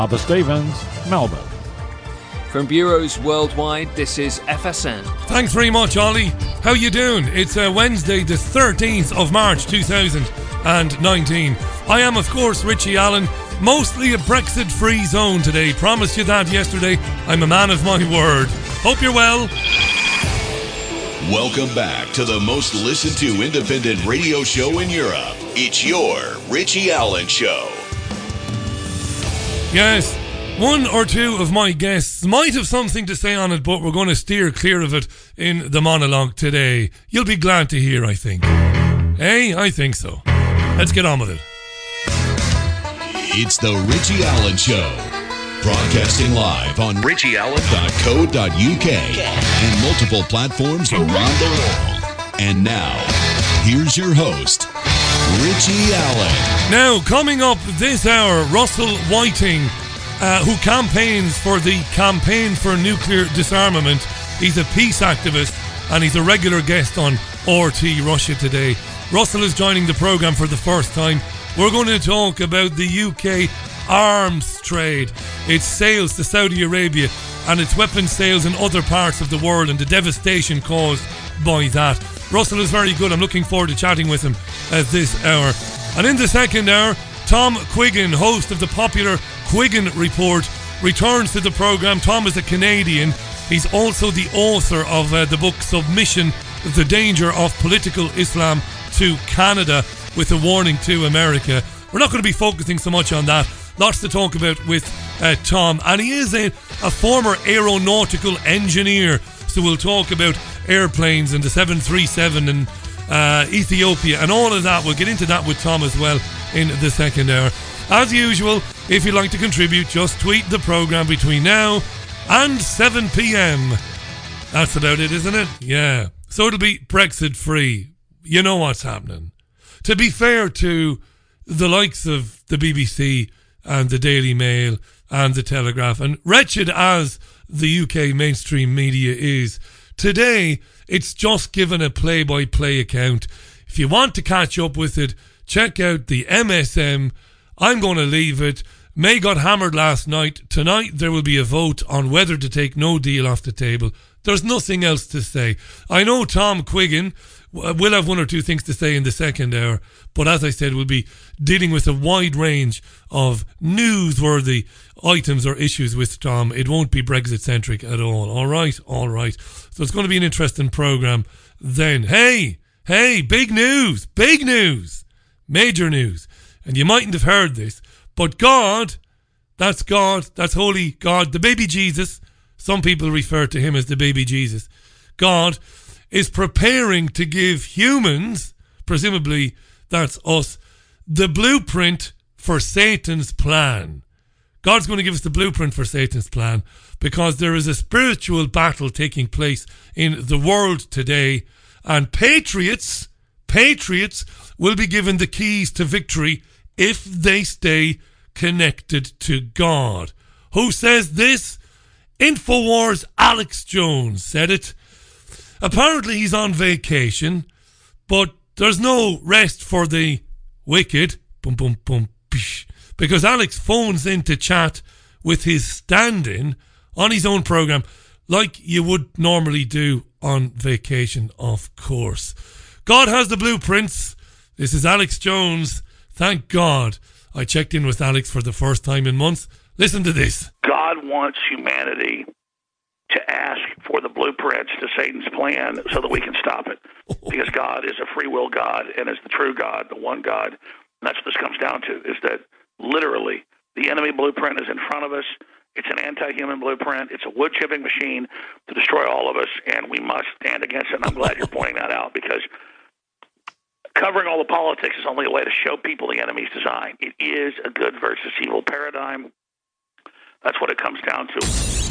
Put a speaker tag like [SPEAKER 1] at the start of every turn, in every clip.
[SPEAKER 1] Arthur Stevens, Melbourne.
[SPEAKER 2] From bureaus worldwide, this is FSN.
[SPEAKER 3] Thanks very much, Ollie. How you doing? It's Wednesday, the 13th of March, 2019. I am, of course, Richie Allen. Mostly a Brexit-free zone today. Promised you that yesterday. I'm a man of my word. Hope you're well.
[SPEAKER 4] Welcome back to the most listened to independent radio show in Europe. It's your Richie Allen Show.
[SPEAKER 3] Yes, one or two of my guests might have something to say on it, but we're going to steer clear of it in the monologue today. You'll be glad to hear, I think. Hey, I think so. Let's get on with it.
[SPEAKER 4] It's the Richie Allen Show. Broadcasting live on richieallen.co.uk and multiple platforms around the world. And now, here's your host, Richie Allen.
[SPEAKER 3] Now, coming up this hour, Russell Whiting, who campaigns for the Campaign for Nuclear Disarmament. He's a peace activist and he's a regular guest on RT Russia Today. Russell is joining the programme for the first time. We're going to talk about the UK arms trade, its sales to Saudi Arabia and its weapons sales in other parts of the world and the devastation caused by that. Russell is very good. I'm looking forward to chatting with him this hour. And in the second hour, Tom Quiggin, host of the popular Quiggin Report, returns to the programme. Tom is a Canadian. He's also the author of the book Submission, The Danger of Political Islam to Canada, with a warning to America. We're not going to be focusing so much on that. Lots to talk about with Tom. And he is a former aeronautical engineer. So we'll talk about airplanes and the 737 and Ethiopia and all of that. We'll get into that with Tom as well in the second hour. As usual, if you'd like to contribute, just tweet the programme between now and 7 p.m. That's about it, isn't it? Yeah. So it'll be Brexit free. You know what's happening. To be fair to the likes of the BBC and the Daily Mail and the Telegraph, and wretched as the UK mainstream media is, today it's just given a play-by-play account. If you want to catch up with it, check out the MSM. I'm going to leave it. May got hammered last night. Tonight there will be a vote on whether to take no deal off the table. There's nothing else to say. I know Tom Quiggin will have one or two things to say in the second hour, but as I said, we'll be dealing with a wide range of newsworthy items or issues with Tom. It won't be Brexit-centric at all. All right. So it's going to be an interesting programme then. Hey, big news, major news. And you mightn't have heard this, but God, that's holy God, the baby Jesus, some people refer to him as the baby Jesus. God is preparing to give humans, presumably that's us, the blueprint for Satan's plan. God's going to give us the blueprint for Satan's plan because there is a spiritual battle taking place in the world today, and patriots will be given the keys to victory if they stay connected to God. Who says this? Infowars' Alex Jones said it. Apparently he's on vacation, but there's no rest for the wicked. Because Alex phones in to chat with his stand-in on his own programme, like you would normally do on vacation, of course. God has the blueprints. This is Alex Jones. Thank God I checked in with Alex for the first time in months. Listen to this.
[SPEAKER 5] God wants humanity to ask for the blueprints to Satan's plan so that we can stop it. Because God is a free will God and is the true God, the one God. And that's what this comes down to, is that literally the enemy blueprint is in front of us. It's an anti-human blueprint. It's a wood chipping machine to destroy all of us, and we must stand against it. And I'm glad you're pointing that out, because covering all the politics is only a way to show people the enemy's design. It is a good versus evil paradigm. That's what it comes down to.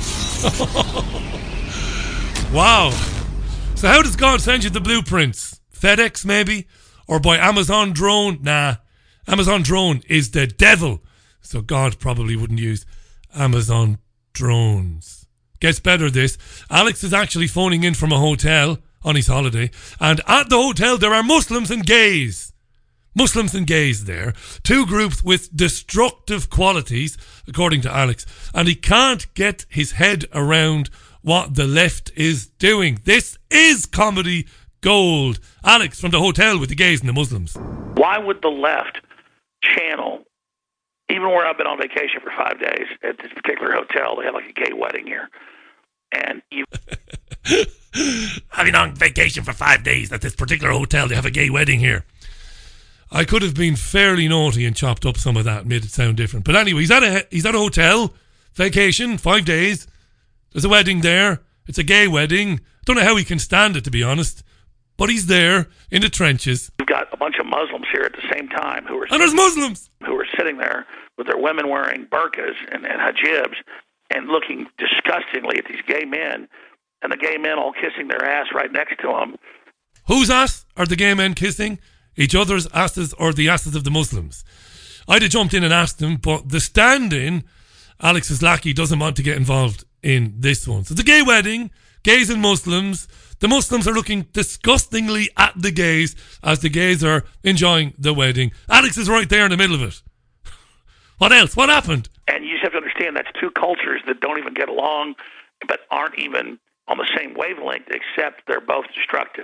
[SPEAKER 3] Wow. So how does God send you the blueprints? FedEx maybe? Or by Amazon drone? Nah. Amazon drone is the devil. So God probably wouldn't use Amazon drones. Gets better this. Alex is actually phoning in from a hotel on his holiday. And at the hotel there are Muslims and gays. Muslims and gays there. Two groups with destructive qualities, according to Alex. And he can't get his head around what the left is doing. This is comedy gold. Alex from the hotel with the gays and the Muslims.
[SPEAKER 5] Why would the left channel, even where I've been on vacation for 5 days at this particular hotel, they have like a gay wedding here. And you...
[SPEAKER 3] I've been on vacation for 5 days at this particular hotel, they have a gay wedding here. I could have been fairly naughty and chopped up some of that and made it sound different. But anyway, he's at a hotel, vacation, 5 days. There's a wedding there. It's a gay wedding. Don't know how he can stand it, to be honest. But he's there in the trenches.
[SPEAKER 5] You've got a bunch of Muslims here at the same time
[SPEAKER 3] there's Muslims
[SPEAKER 5] who are sitting there with their women wearing burqas and hijabs and looking disgustingly at these gay men, and the gay men all kissing their ass right next to them.
[SPEAKER 3] Whose ass are the gay men kissing? Each other's asses or the asses of the Muslims? I'd have jumped in and asked him, but the stand-in, Alex's lackey, doesn't want to get involved in this one. So it's a gay wedding, gays and Muslims. The Muslims are looking disgustingly at the gays as the gays are enjoying the wedding. Alex is right there in the middle of it. What else? What happened?
[SPEAKER 5] And you just have to understand that's two cultures that don't even get along, but aren't even on the same wavelength, except they're both destructive.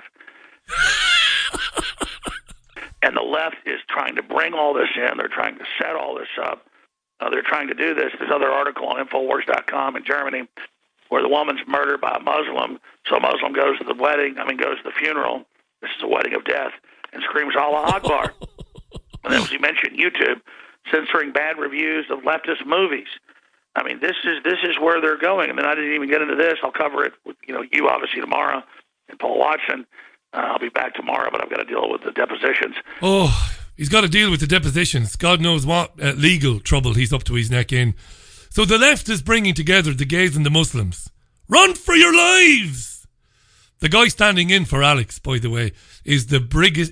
[SPEAKER 5] And the left is trying to bring all this in. They're trying to set all this up. They're trying to do this. There's another article on Infowars.com in Germany where the woman's murdered by a Muslim. So a Muslim goes to the funeral. This is a wedding of death, and screams Allah Akbar. And then, as you mentioned, YouTube censoring bad reviews of leftist movies. I mean, this is where they're going. And then I didn't even get into this. I'll cover it with you obviously tomorrow and Paul Watson. I'll be back tomorrow, but I've got to deal with the depositions.
[SPEAKER 3] Oh, he's got to deal with the depositions. God knows what legal trouble he's up to his neck in. So the left is bringing together the gays and the Muslims. Run for your lives! The guy standing in for Alex, by the way, is the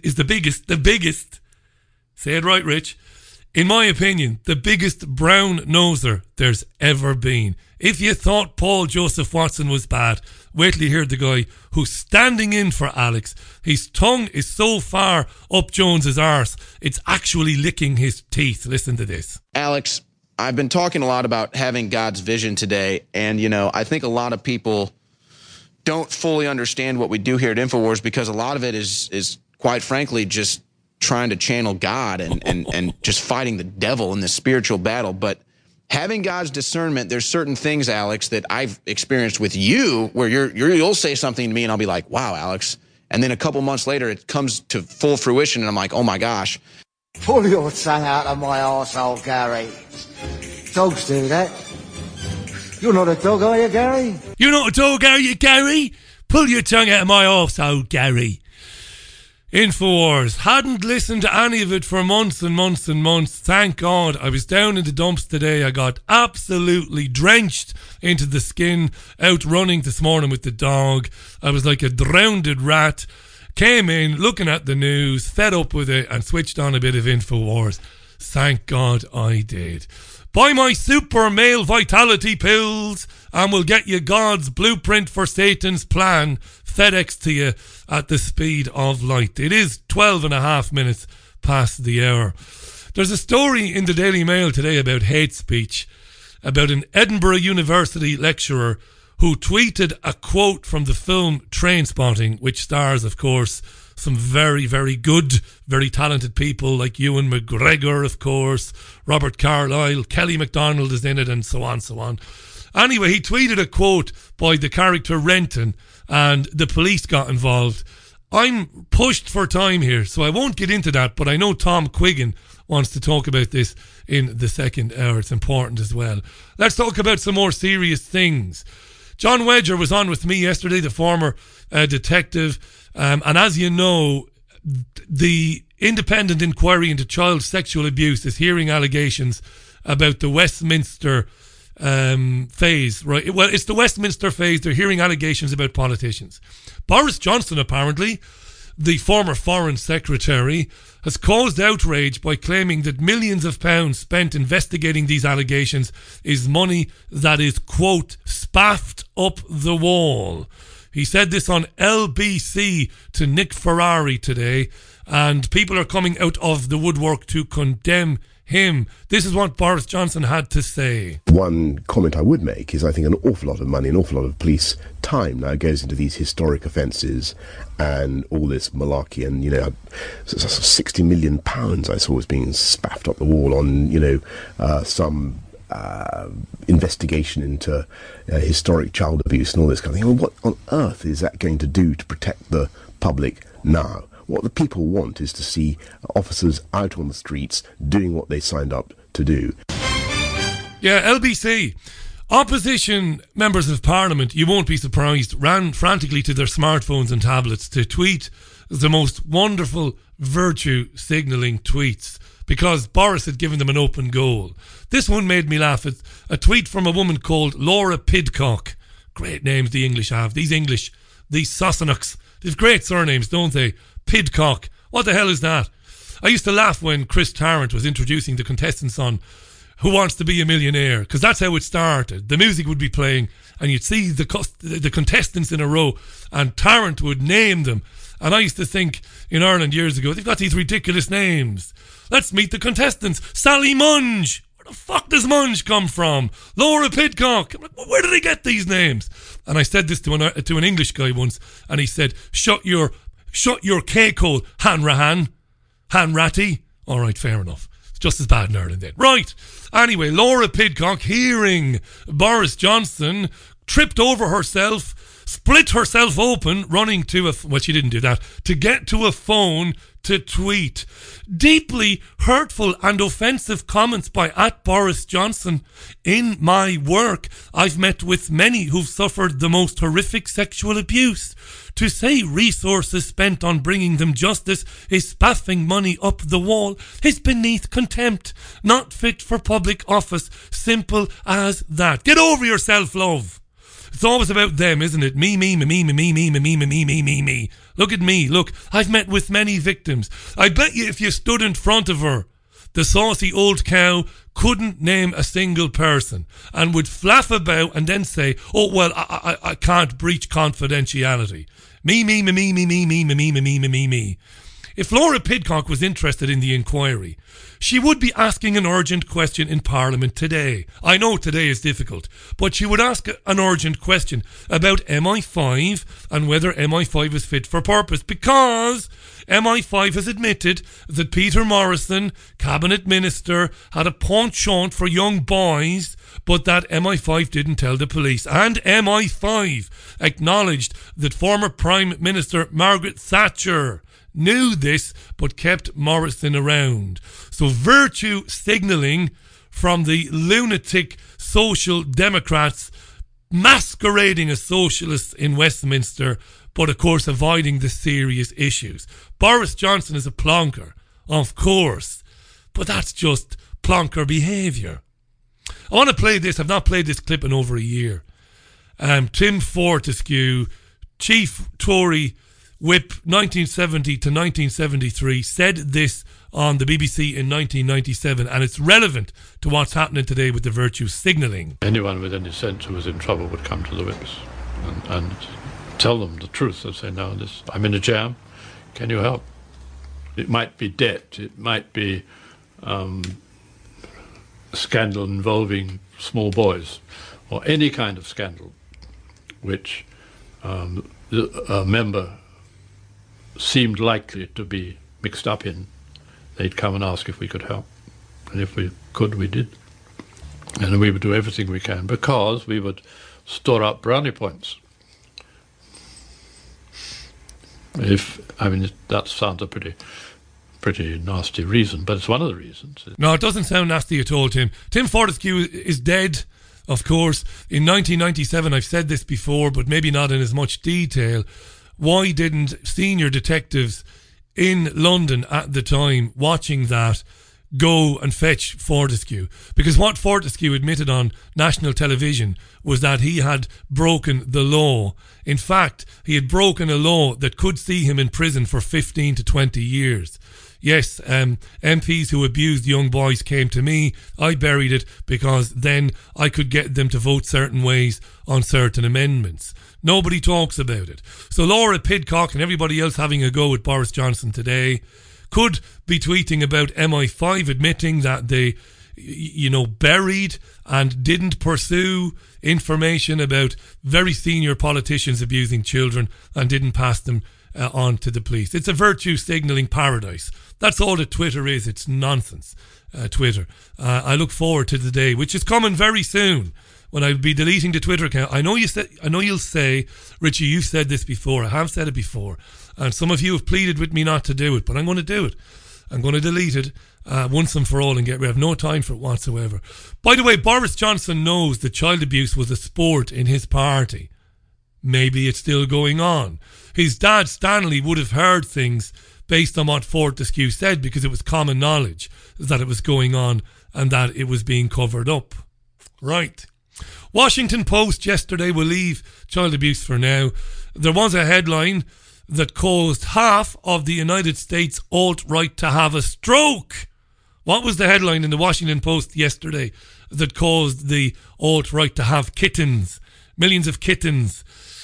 [SPEAKER 3] biggest. Say it right, Rich. In my opinion, the biggest brown noser there's ever been. If you thought Paul Joseph Watson was bad, wait till you hear the guy who's standing in for Alex. His tongue is so far up Jones's arse, it's actually licking his teeth. Listen to this.
[SPEAKER 1] Alex, I've been talking a lot about having God's vision today, and, I think a lot of people don't fully understand what we do here at InfoWars because a lot of it is quite frankly, just trying to channel God and just fighting the devil in this spiritual battle. But having God's discernment, there's certain things, Alex, that I've experienced with you where you'll say something to me and I'll be like, wow, Alex. And then a couple months later, it comes to full fruition and I'm like, oh my gosh.
[SPEAKER 6] Pull your tongue out of my arsehole, Gary. Dogs do that. You're not a dog, are you, Gary?
[SPEAKER 3] You're not a dog, are you, Gary? Pull your tongue out of my arsehole, Gary. Infowars. Hadn't listened to any of it for months and months and months. Thank God. I was down in the dumps today. I got absolutely drenched into the skin out running this morning with the dog. I was like a drowned rat. Came in looking at the news, fed up with it, and switched on a bit of Infowars. Thank God I did. Buy my super male vitality pills and we'll get you God's blueprint for Satan's plan FedEx to you at the speed of light. It is 12 and a half minutes past the hour. There's a story in the Daily Mail today about hate speech, about an Edinburgh University lecturer who tweeted a quote from the film Trainspotting, which stars, of course, some very, very good, very talented people like Ewan McGregor, of course, Robert Carlyle, Kelly MacDonald is in it, and so on, so on. Anyway, he tweeted a quote by the character Renton, and the police got involved. I'm pushed for time here, so I won't get into that, but I know Tom Quiggin wants to talk about this in the second hour. It's important as well. Let's talk about some more serious things. John Wedger was on with me yesterday, the former detective, and as you know, the independent inquiry into child sexual abuse is hearing allegations about the Westminster phase, right? Well, it's the Westminster phase. They're hearing allegations about politicians. Boris Johnson, apparently, the former foreign secretary, has caused outrage by claiming that millions of pounds spent investigating these allegations is money that is, quote, spaffed up the wall. He said this on LBC to Nick Ferrari today, and people are coming out of the woodwork to condemn him. This is what Boris Johnson had to say.
[SPEAKER 7] One comment I would make is I think an awful lot of money, an awful lot of police time now goes into these historic offences and all this malarkey, and 60 million pounds I saw was being spaffed up the wall on some investigation into historic child abuse and all this kind of thing. Well, what on earth is that going to do to protect the public now? What the people want is to see officers out on the streets doing what they signed up to do.
[SPEAKER 3] Yeah, LBC. Opposition members of Parliament, you won't be surprised, ran frantically to their smartphones and tablets to tweet the most wonderful virtue signalling tweets because Boris had given them an open goal. This one made me laugh. It's a tweet from a woman called Laura Pidcock. Great names the English have. These Sassenachs. They've great surnames, don't they? Pidcock. What the hell is that? I used to laugh when Chris Tarrant was introducing the contestants on Who Wants to Be a Millionaire, because that's how it started. The music would be playing and you'd see the contestants in a row and Tarrant would name them. And I used to think in Ireland years ago, they've got these ridiculous names. Let's meet the contestants. Sally Munge. Where the fuck does Munge come from? Laura Pidcock. I'm like, well, where did they get these names? And I said this to an English guy once, and he said, Shut your cake hole, Hanrahan. Hanratty. All right, fair enough. It's just as bad in Ireland then. Right. Anyway, Laura Pidcock, hearing Boris Johnson, tripped over herself, split herself open, running to she didn't do that, to get to a phone to tweet. Deeply hurtful and offensive comments by @Boris Johnson. In my work, I've met with many who've suffered the most horrific sexual abuse. To say resources spent on bringing them justice is spaffing money up the wall is beneath contempt, not fit for public office. Simple as that. Get over yourself, love. It's always about them, isn't it? Me. Look at me. Look, I've met with many victims. I bet you if you stood in front of her, the saucy old cow couldn't name a single person and would flaff about and then say, oh, well, I can't breach confidentiality. Me. If Laura Pidcock was interested in the inquiry, she would be asking an urgent question in Parliament today. I know today is difficult, but she would ask an urgent question about MI5 and whether MI5 is fit for purpose, because MI5 has admitted that Peter Morrison, Cabinet Minister, had a penchant for young boys, but that MI5 didn't tell the police. And MI5 acknowledged that former Prime Minister Margaret Thatcher knew this but kept Morrison around. So virtue signalling from the lunatic Social Democrats masquerading as socialists in Westminster, but of course avoiding the serious issues. Boris Johnson is a plonker, of course, but that's just plonker behaviour. I want to play this. I've not played this clip in over a year. Tim Fortescue, Chief Tory Whip 1970 to 1973, said this on the BBC in 1997, and it's relevant to what's happening today with the virtue signalling.
[SPEAKER 8] Anyone with any sense who was in trouble would come to the whips and tell them the truth. They'd say, no, I'm in a jam, can you help? It might be debt, it might be a scandal involving small boys, or any kind of scandal which a member seemed likely to be mixed up in. They'd come and ask if we could help. And if we could, we did. And we would do everything we can, because we would store up brownie points. That sounds a pretty nasty reason, but it's one of the reasons.
[SPEAKER 3] No, it doesn't sound nasty at all, Tim. Tim Fortescue is dead, of course. In 1997, I've said this before, but maybe not in as much detail. Why didn't senior detectives in London at the time watching that go and fetch Fortescue? Because what Fortescue admitted on national television was that he had broken the law. In fact, he had broken a law that could see him in prison for 15 to 20 years. Yes, MPs who abused young boys came to me. I buried it because then I could get them to vote certain ways on certain amendments. Nobody talks about it. So Laura Pidcock and everybody else having a go at Boris Johnson today could be tweeting about MI5 admitting that they, buried and didn't pursue information about very senior politicians abusing children and didn't pass them on to the police. It's a virtue signalling paradise. That's all that Twitter is. It's nonsense, Twitter. I look forward to the day, which is coming very soon, when I'll be deleting the Twitter account. I know you'll say, Richie, you've said this before. I have said it before. And some of you have pleaded with me not to do it, but I'm going to do it. I'm going to delete it once and for all and get rid of it. I have no time for it whatsoever. By the way, Boris Johnson knows that child abuse was a sport in his party. Maybe it's still going on. His dad, Stanley, would have heard things based on what Fortescue said because it was common knowledge that it was going on and that it was being covered up. Right. Washington Post yesterday, will leave child abuse for now. There was a headline that caused half of the United States alt-right to have a stroke. What was the headline in the Washington Post yesterday that caused the alt-right to have kittens? Millions of kittens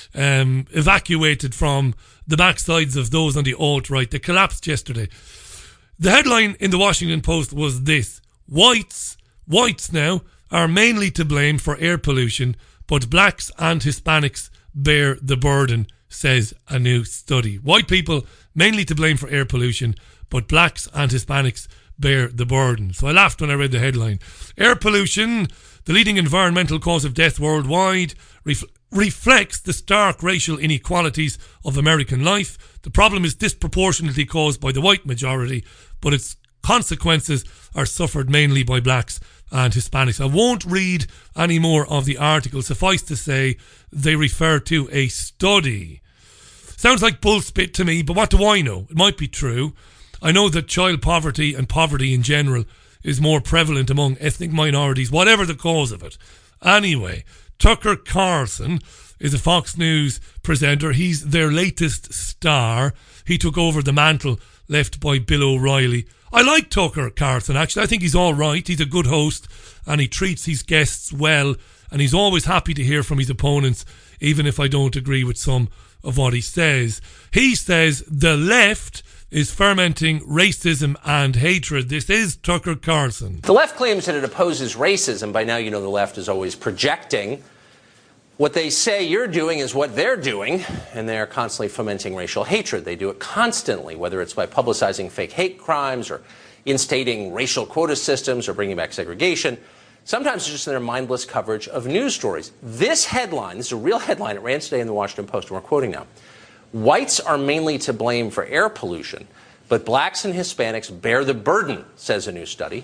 [SPEAKER 3] evacuated from the backsides of those on the alt-right. They collapsed yesterday. The headline in the Washington Post was this: Whites now are mainly to blame for air pollution, but blacks and Hispanics bear the burden, says a new study. White people mainly to blame for air pollution, but blacks and Hispanics bear the burden. So I laughed when I read the headline. Air pollution, the leading environmental cause of death worldwide, reflects the stark racial inequalities of American life. The problem is disproportionately caused by the white majority, but its consequences are suffered mainly by blacks and Hispanics. I won't read any more of the article. Suffice to say, they refer to a study. Sounds like bullspit to me, but what do I know? It might be true. I know that child poverty and poverty in general is more prevalent among ethnic minorities, whatever the cause of it. Anyway, Tucker Carlson is a Fox News presenter. He's their latest star. He took over the mantle left by Bill O'Reilly. I like Tucker Carlson, actually. I think he's all right. He's a good host and he treats his guests well, and he's always happy to hear from his opponents, even if I don't agree with some of what he says. He says the left is fermenting racism and hatred. This is Tucker Carlson.
[SPEAKER 9] The left claims that it opposes racism. By now, you know the left is always projecting. What they say you're doing is what they're doing, and they're constantly fomenting racial hatred. They do it constantly, whether it's by publicizing fake hate crimes or instating racial quota systems or bringing back segregation. Sometimes it's just in their mindless coverage of news stories. This headline, this is a real headline, it ran today in the Washington Post, and we're quoting now. Whites are mainly to blame for air pollution, but blacks and Hispanics bear the burden, says a new study.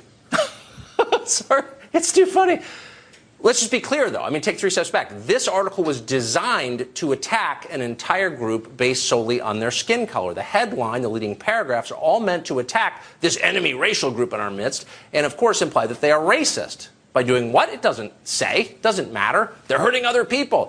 [SPEAKER 9] Sorry, it's too funny. Let's just be clear, though. I mean, take 3 steps back. This article was designed to attack an entire group based solely on their skin color. The headline, the leading paragraphs are all meant to attack this enemy racial group in our midst and, of course, imply that they are racist. By doing what? It doesn't say. It doesn't matter. They're hurting other people.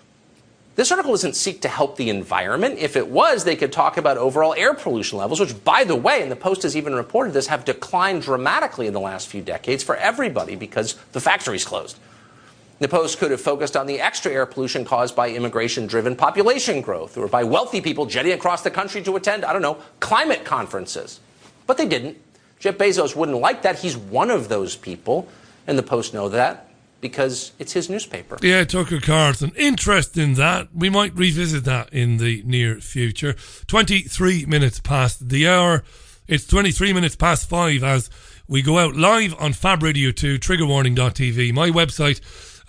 [SPEAKER 9] This article doesn't seek to help the environment. If it was, they could talk about overall air pollution levels, which, by the way, and the Post has even reported this, have declined dramatically in the last few decades for everybody because the factories closed. The Post could have focused on the extra air pollution caused by immigration-driven population growth or by wealthy people jetting across the country to attend, climate conferences. But they didn't. Jeff Bezos wouldn't like that. He's one of those people, and the Post know that because it's his newspaper. Yeah, Tucker Carlson. Interest in that. We might revisit that in the near future. 23 minutes past the hour. It's 23 minutes past 5 as we go out live on Fab Radio 2, triggerwarning.tv, my website,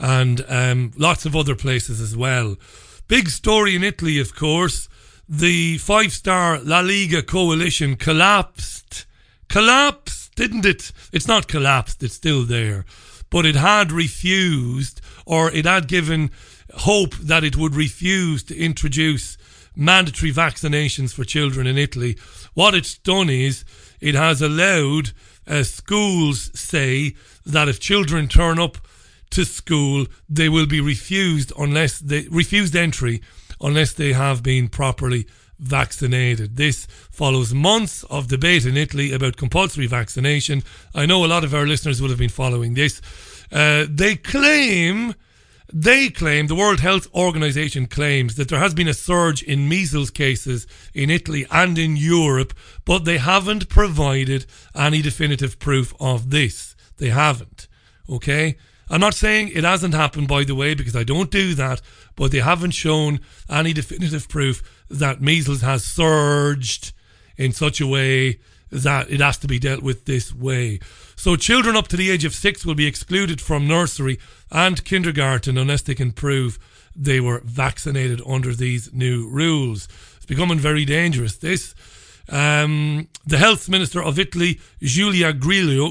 [SPEAKER 9] and lots of other places as well. Big story in Italy, of course. The 5-star La Liga coalition collapsed. Collapsed, didn't it? It's not collapsed, it's still there. But it had refused, or it had given hope that it would refuse to introduce mandatory vaccinations for children in Italy. What it's done is it has allowed schools say that if children turn up to school, they will be refused entry unless they have been properly
[SPEAKER 3] vaccinated. This follows months of debate in Italy about compulsory vaccination. I know a lot of our listeners will have been following this. They claim, the World Health Organization claims that there has been a surge in measles cases in Italy and in Europe, but they haven't provided any definitive proof of this. They haven't. Okay? I'm not saying it hasn't happened, by the way, because I don't do that, but they haven't shown any definitive proof that measles has surged in such a way that it has to be dealt with this way. So children up to the age of 6 will be excluded from nursery and kindergarten unless they can prove they were vaccinated under these new rules. It's becoming very dangerous, this. The health minister of Italy, Giulia Grillo,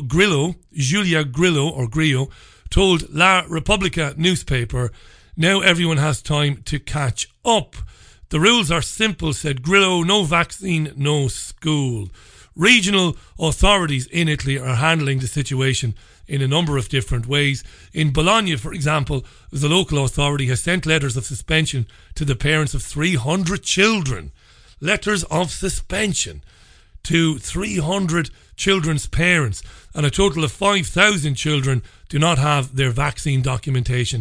[SPEAKER 3] told La Repubblica newspaper, now everyone has time to catch up. The rules are simple, said Grillo, no vaccine, no school. Regional authorities in Italy are handling the situation in a number of different ways. In Bologna, for example, the local authority has sent letters of suspension to the parents of 300 children. Letters of suspension to 300 children's parents, and a total of 5,000 children do not have their vaccine documentation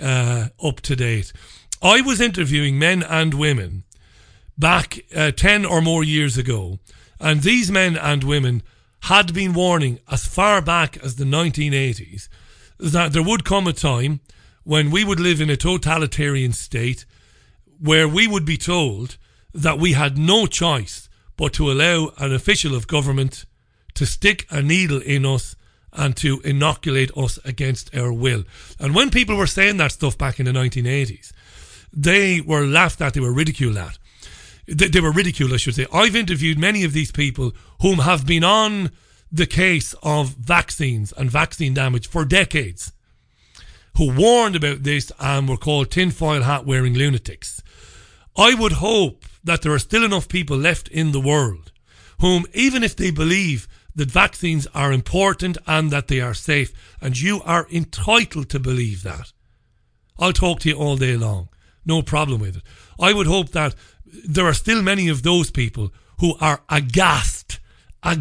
[SPEAKER 3] up to date. I was interviewing men and women back 10 or more years ago, and these men and women had been warning as far back as the 1980s that there would come a time when we would live in a totalitarian state where we would be told that we had no choice but to allow an official of government to stick a needle in us and to inoculate us against our will. And when people were saying that stuff back in the 1980s, they were laughed at, they were ridiculed at. They were ridiculed, I should say. I've interviewed many of these people whom have been on the case of vaccines and vaccine damage for decades, who warned about this and were called tinfoil hat wearing lunatics. I would hope that there are still enough people left in the world whom, even if they believe that vaccines are important and that they are safe, and you are entitled to believe that, I'll talk to you all day long. No problem with it. I would hope that there are still many of those people who are aghast at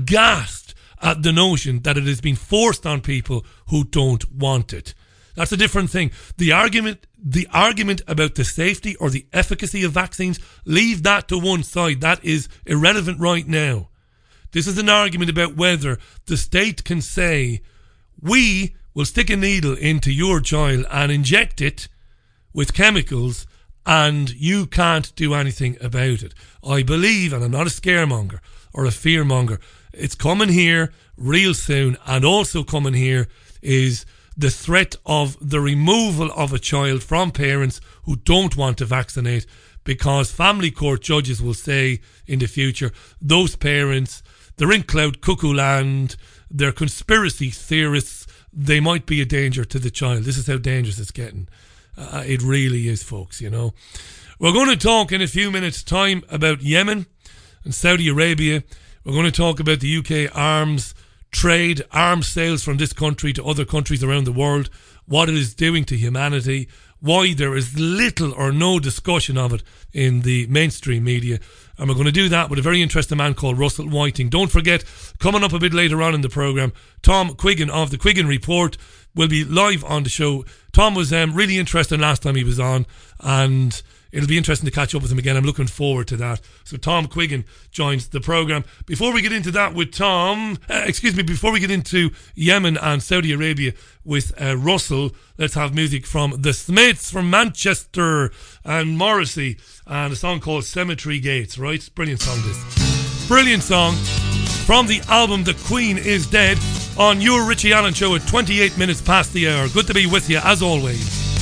[SPEAKER 3] the notion that it has been forced on people who don't want it. That's a different thing. The argument about the safety or the efficacy of vaccines, leave that to one side. That is irrelevant right now. This is an argument about whether the state can say, we will stick a needle into your child and inject it with chemicals and you can't do anything about it. I believe, and I'm not a scaremonger or a fearmonger, it's coming here real soon, and also coming here is the threat of the removal of a child from parents who don't want to vaccinate, because family court judges will say in the future, those parents, they're in cloud cuckoo land, they're conspiracy theorists, they might be a danger to the child. This is how dangerous it's getting. It really is, folks, you know. We're going to talk in a few minutes' time about Yemen and Saudi Arabia. We're going to talk about the UK arms trade, arms sales from this country to other countries around the world, what it is doing to humanity, why there is little or no discussion of it in the mainstream media. And we're going to do that with a very interesting man called Russell Whiting. Don't forget, coming up a bit later on in the programme, Tom Quiggin of the Quiggin Report will be live on the show. Tom was really interesting last time he was on, and it'll be interesting to catch up with him again. I'm looking forward to that. So Tom Quiggin joins the programme. Before we get into that with Tom, before we get into Yemen and Saudi Arabia with Russell, let's have music from The Smiths from Manchester and Morrissey, and a song called Cemetery Gates, right? Brilliant song, this. Brilliant song from the album The Queen Is Dead on your Richie Allen Show at 28 minutes past the hour. Good to be with you, as always.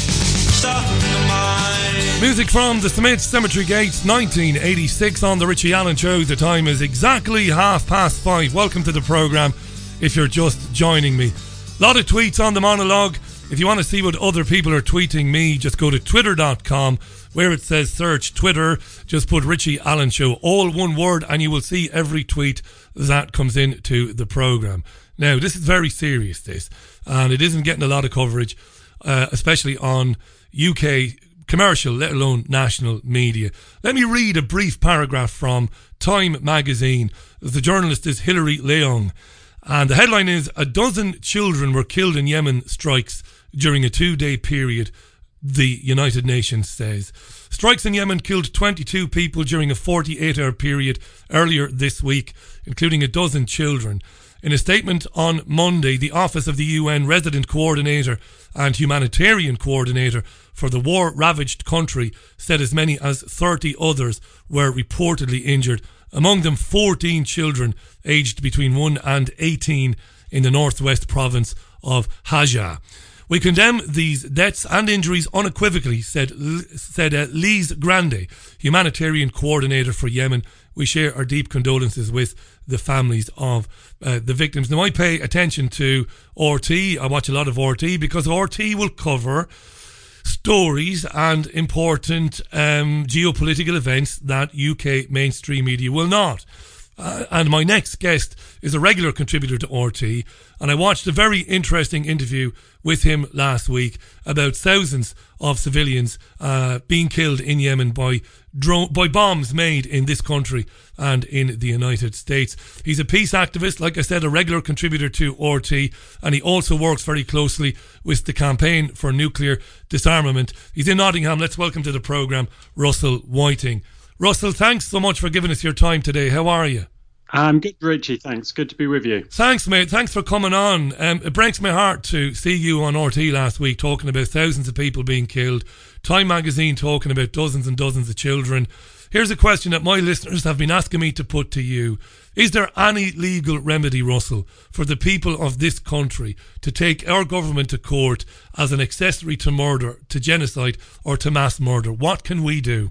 [SPEAKER 3] Music from The Smiths, Cemetery Gates, 1986 on the Richie Allen Show. The time is exactly 5:30. Welcome to the programme if you're just joining me. A lot of tweets on the monologue. If you want to see what other people are tweeting me, just go to twitter.com, where it says search Twitter. Just put Richie Allen Show, all one word, and you will see every tweet that comes into the programme. Now, this is very serious, this, and it isn't getting a lot of coverage, especially on UK commercial, let alone national media. Let me read a brief paragraph from Time magazine. The journalist is Hilary Leung. And the headline is, 12 children were killed in Yemen strikes during a 2-day period, the United Nations says. Strikes in Yemen killed 22 people during a 48-hour period earlier this week, including 12 children. In a statement on Monday, the Office of the UN Resident Coordinator and Humanitarian Coordinator for the war-ravaged country said as many as 30 others were reportedly injured, among them 14 children aged between 1 and 18 in the northwest province of Hajjah. We condemn these deaths and injuries unequivocally, said Lise Grande, humanitarian coordinator for Yemen. We share our deep condolences with the families of the victims. Now, I pay attention to RT. I watch a lot of RT because RT will cover stories and important geopolitical events that UK mainstream media will not. And my next guest is a regular contributor to RT, and I watched a very interesting interview with him last week about thousands of civilians being killed in Yemen by bombs made in this country and in the United States. He's a peace activist, like I said, a regular contributor to RT, and he also works very closely with the Campaign for Nuclear Disarmament. He's in Nottingham. Let's welcome to the programme Russell Whiting. Russell, thanks so much for giving us your time today. How are you?
[SPEAKER 10] I'm good, Richie. Thanks. Good to be with you.
[SPEAKER 3] Thanks, mate. Thanks for coming on. It breaks my heart to see you on RT last week talking about thousands of people being killed. Time magazine talking about dozens and dozens of children. Here's a question that my listeners have been asking me to put to you. Is there any legal remedy, Russell, for the people of this country to take our government to court as an accessory to murder, to genocide, or to mass murder? What can we do?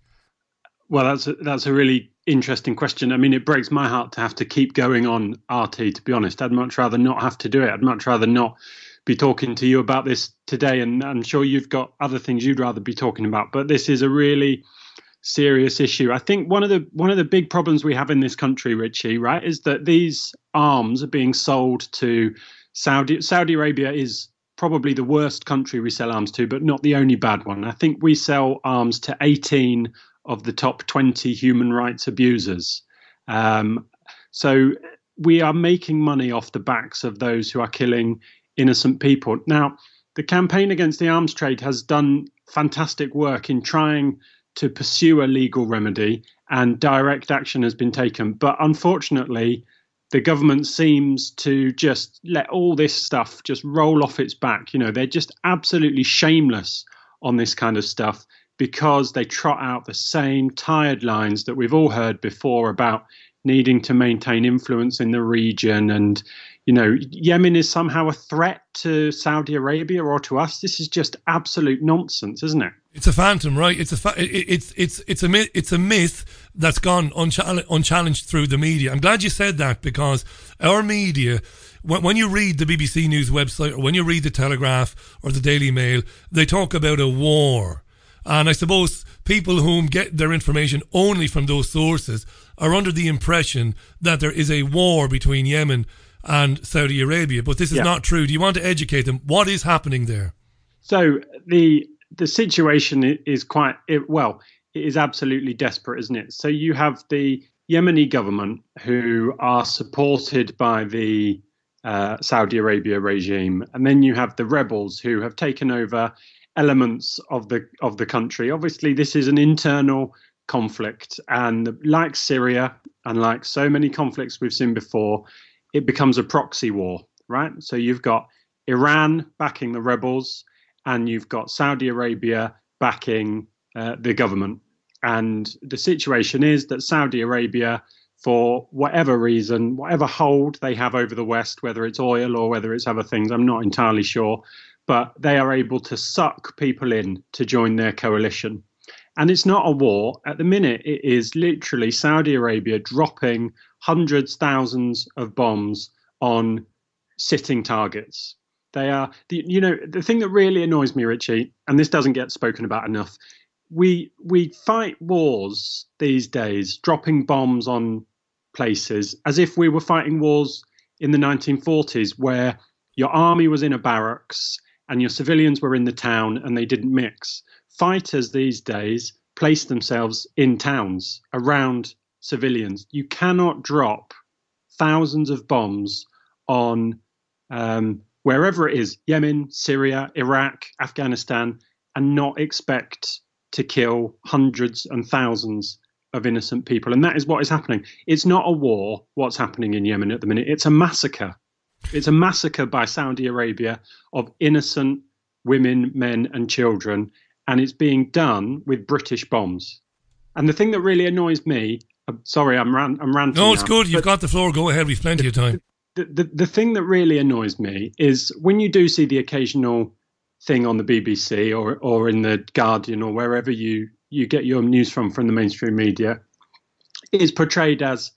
[SPEAKER 10] Well, that's a really interesting question. I mean, it breaks my heart to have to keep going on RT, to be honest. I'd much rather not have to do it. I'd much rather not be talking to you about this today. And I'm sure you've got other things you'd rather be talking about. But this is a really serious issue. I think one of the big problems we have in this country, Richie, right, is that these arms are being sold to Saudi. Saudi Arabia is probably the worst country we sell arms to, but not the only bad one. I think we sell arms to 18 of the top 20 human rights abusers. So we are making money off the backs of those who are killing innocent people. Now, the Campaign Against the Arms Trade has done fantastic work in trying to pursue a legal remedy, and direct action has been taken. But unfortunately, the government seems to just let all this stuff just roll off its back. You know, they're just absolutely shameless on this kind of stuff, because they trot out the same tired lines that we've all heard before about needing to maintain influence in the region. And, you know, Yemen is somehow a threat to Saudi Arabia or to us. This is just absolute nonsense, isn't it?
[SPEAKER 3] It's a phantom, right? It's a myth that's gone unchallenged through the media. I'm glad you said that, because our media, when you read the BBC News website or when you read the Telegraph or the Daily Mail, they talk about a war. And I suppose people whom get their information only from those sources are under the impression that there is a war between Yemen and Saudi Arabia. But this is not true. Do you want to educate them? What is happening there?
[SPEAKER 10] So the situation is it is absolutely desperate, isn't it? So you have the Yemeni government, who are supported by the Saudi Arabia regime. And then you have the rebels who have taken over elements of the country. Obviously, this is an internal conflict, and like Syria and like so many conflicts we've seen before, it becomes a proxy war, right? So you've got Iran backing the rebels, and you've got Saudi Arabia backing the government. And the situation is that Saudi Arabia, for whatever reason, whatever hold they have over the West, whether it's oil or whether it's other things, I'm not entirely sure, but they are able to suck people in to join their coalition. And it's not a war. At the minute, it is literally Saudi Arabia dropping hundreds, thousands of bombs on sitting targets. They are, the thing that really annoys me, Richie, and this doesn't get spoken about enough, we fight wars these days, dropping bombs on places as if we were fighting wars in the 1940s, where your army was in a barracks and your civilians were in the town and they didn't mix. Fighters these days place themselves in towns around civilians. You cannot drop thousands of bombs on wherever it is, Yemen, Syria, Iraq, Afghanistan, and not expect to kill hundreds and thousands of innocent people. And that is what is happening. It's not a war, what's happening in Yemen at the minute. It's a massacre. It's a massacre by Saudi Arabia of innocent women, men, and children. And it's being done with British bombs. And the thing that really annoys me, sorry, I'm ranting.
[SPEAKER 3] No, it's
[SPEAKER 10] now,
[SPEAKER 3] good. You've got the floor. Go ahead. We've plenty of time.
[SPEAKER 10] The thing that really annoys me is when you do see the occasional thing on the BBC or in the Guardian or wherever you get your news from the mainstream media, it is portrayed as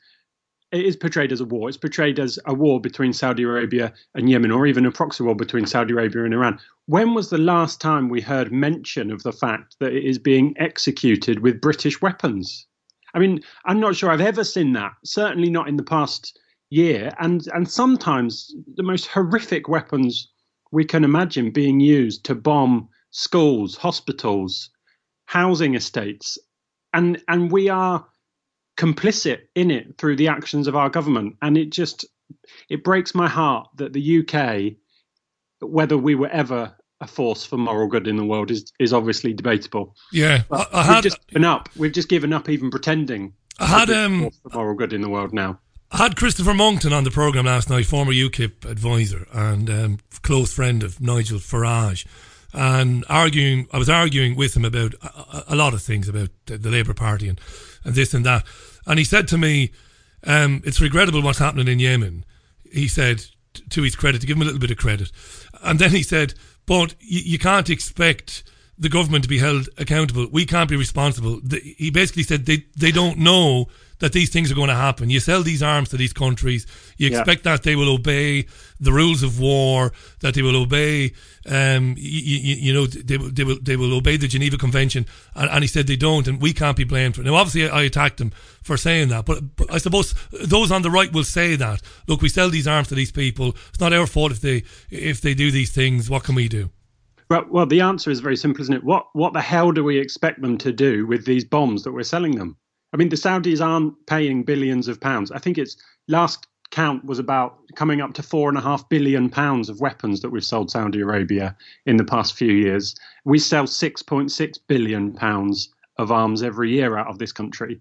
[SPEAKER 10] a war. It's portrayed as a war between Saudi Arabia and Yemen, or even a proxy war between Saudi Arabia and Iran. When was the last time we heard mention of the fact that it is being executed with British weapons? I mean, I'm not sure I've ever seen that, certainly not in the past year. And sometimes the most horrific weapons we can imagine being used to bomb schools, hospitals, housing estates. And we are complicit in it through the actions of our government. And it breaks my heart that the UK, whether we were ever a force for moral good in the world is obviously debatable.
[SPEAKER 3] Yeah.
[SPEAKER 10] We've just given up. We've just given up even pretending to be a force for moral good in the world now.
[SPEAKER 3] I had Christopher Monckton on the programme last night, former UKIP advisor and close friend of Nigel Farage. And I was arguing with him about a lot of things about the Labour Party and this and that. And he said to me, it's regrettable what's happening in Yemen. He said, to his credit, to give him a little bit of credit. And then he said, but you can't expect the government to be held accountable. We can't be responsible. He basically said they don't know that these things are going to happen. You sell these arms to these countries. You expect that they will obey the rules of war, that they will obey, they will obey the Geneva Convention. And he said they don't, and we can't be blamed for it. Now, obviously, I attacked him for saying that, but I suppose those on the right will say that. Look, we sell these arms to these people. It's not our fault if they do these things. What can we do?
[SPEAKER 10] Well, the answer is very simple, isn't it? What the hell do we expect them to do with these bombs that we're selling them? I mean, the Saudis aren't paying billions of pounds. I think its last count was about coming up to £4.5 billion of weapons that we've sold Saudi Arabia in the past few years. We sell £6.6 billion of arms every year out of this country.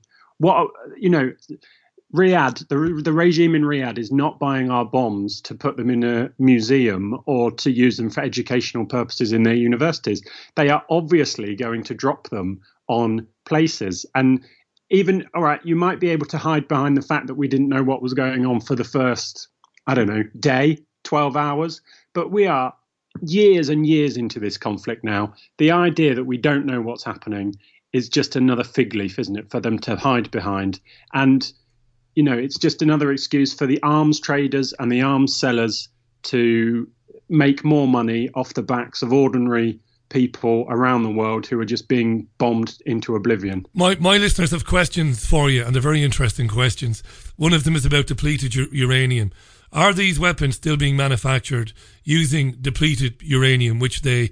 [SPEAKER 10] Riyadh, the regime in Riyadh is not buying our bombs to put them in a museum or to use them for educational purposes in their universities. They are obviously going to drop them on places. And even, all right, you might be able to hide behind the fact that we didn't know what was going on for the first, day, 12 hours. But we are years and years into this conflict now. The idea that we don't know what's happening is just another fig leaf, isn't it, for them to hide behind. And it's just another excuse for the arms traders and the arms sellers to make more money off the backs of ordinary people around the world who are just being bombed into oblivion.
[SPEAKER 3] My listeners have questions for you, and they're very interesting questions. One of them is about depleted uranium. Are these weapons still being manufactured using depleted uranium, which they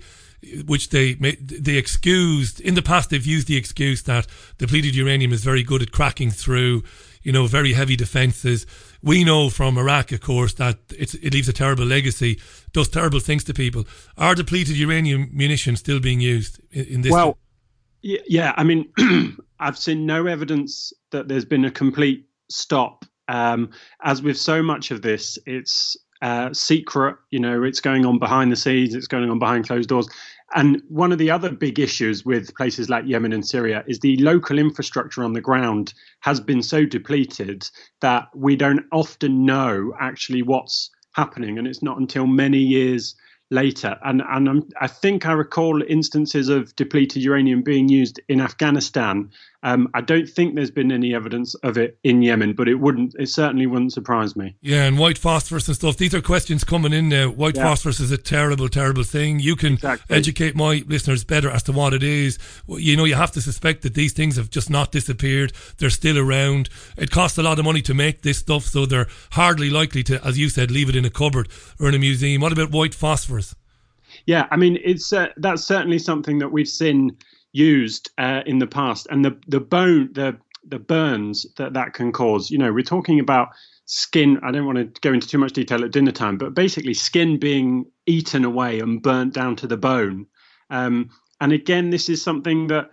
[SPEAKER 3] excused in the past? They've used the excuse that depleted uranium is very good at cracking through very heavy defences. We know from Iraq, of course, that it leaves a terrible legacy, does terrible things to people. Are depleted uranium munitions still being used in this?
[SPEAKER 10] Well, yeah, I mean, I've seen no evidence that there's been a complete stop. As with so much of this, it's secret, it's going on behind the scenes, it's going on behind closed doors. And one of the other big issues with places like Yemen and Syria is the local infrastructure on the ground has been so depleted that we don't often know actually what's happening. And it's not until many years later. And I think I recall instances of depleted uranium being used in Afghanistan. I don't think there's been any evidence of it in Yemen, but it certainly wouldn't surprise me.
[SPEAKER 3] Yeah, and white phosphorus and stuff. These are questions coming in now. White phosphorus is a terrible, terrible thing. You can educate my listeners better as to what it is. You have to suspect that these things have just not disappeared. They're still around. It costs a lot of money to make this stuff, so they're hardly likely to, as you said, leave it in a cupboard or in a museum. What about white phosphorus?
[SPEAKER 10] Yeah, I mean, it's that's certainly something that we've seen used in the past, and the burns that can cause. You know, we're talking about skin. I don't want to go into too much detail at dinner time, but basically skin being eaten away and burnt down to the bone. And again, this is something that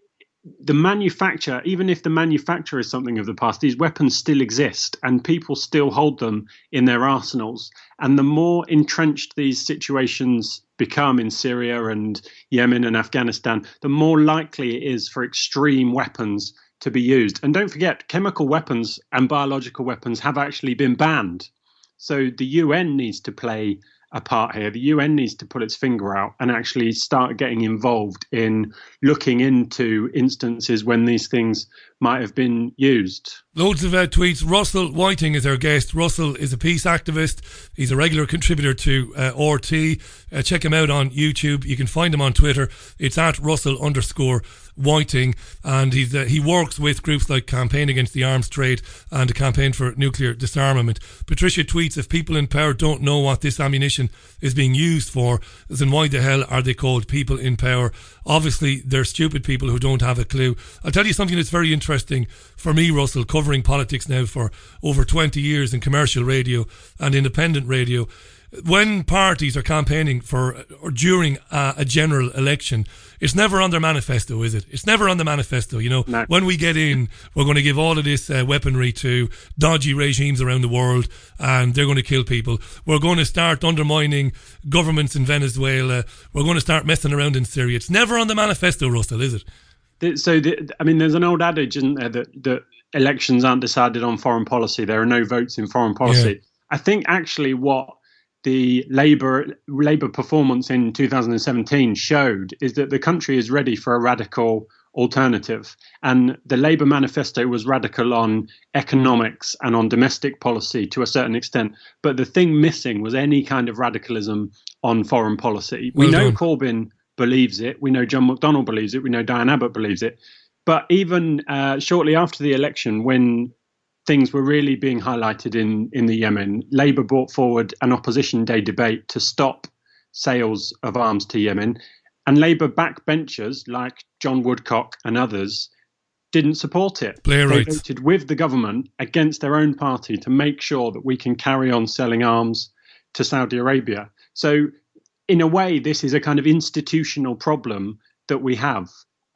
[SPEAKER 10] the manufacturer, even if the manufacturer is something of the past, these weapons still exist and people still hold them in their arsenals. And the more entrenched these situations become in Syria and Yemen and Afghanistan, the more likely it is for extreme weapons to be used. And don't forget, chemical weapons and biological weapons have actually been banned. So the UN needs to play a part here. The UN needs to put its finger out and actually start getting involved in looking into instances when these things might have been used.
[SPEAKER 3] Loads of tweets. Russell Whiting is our guest. Russell is a peace activist. He's a regular contributor to RT. Check him out on YouTube. You can find him on Twitter. It's at Russell_Whiting. And he works with groups like Campaign Against the Arms Trade and the Campaign for Nuclear Disarmament. Patricia tweets, if people in power don't know what this ammunition is being used for, then why the hell are they called people in power? Obviously, they're stupid people who don't have a clue. I'll tell you something that's very interesting for me, Russell, covering politics now for over 20 years in commercial radio and independent radio. When parties are campaigning for or during a general election, it's never on their manifesto, is it? It's never on the manifesto. You know, no. When we get in, we're going to give all of this weaponry to dodgy regimes around the world and they're going to kill people. We're going to start undermining governments in Venezuela. We're going to start messing around in Syria. It's never on the manifesto, Russell, is it?
[SPEAKER 10] So, I mean, there's an old adage, isn't there, that elections aren't decided on foreign policy. There are no votes in foreign policy. Yeah. I think actually what the Labour performance in 2017 showed is that the country is ready for a radical alternative. And the Labour manifesto was radical on economics and on domestic policy to a certain extent. But the thing missing was any kind of radicalism on foreign policy. We know Corbyn believes it. We know John McDonnell believes it. We know Diane Abbott believes it. But even shortly after the election, when things were really being highlighted in the Yemen, Labour brought forward an opposition day debate to stop sales of arms to Yemen. And Labour backbenchers like John Woodcock and others didn't support it. They voted with the government against their own party to make sure that we can carry on selling arms to Saudi Arabia. So in a way, this is a kind of institutional problem that we have.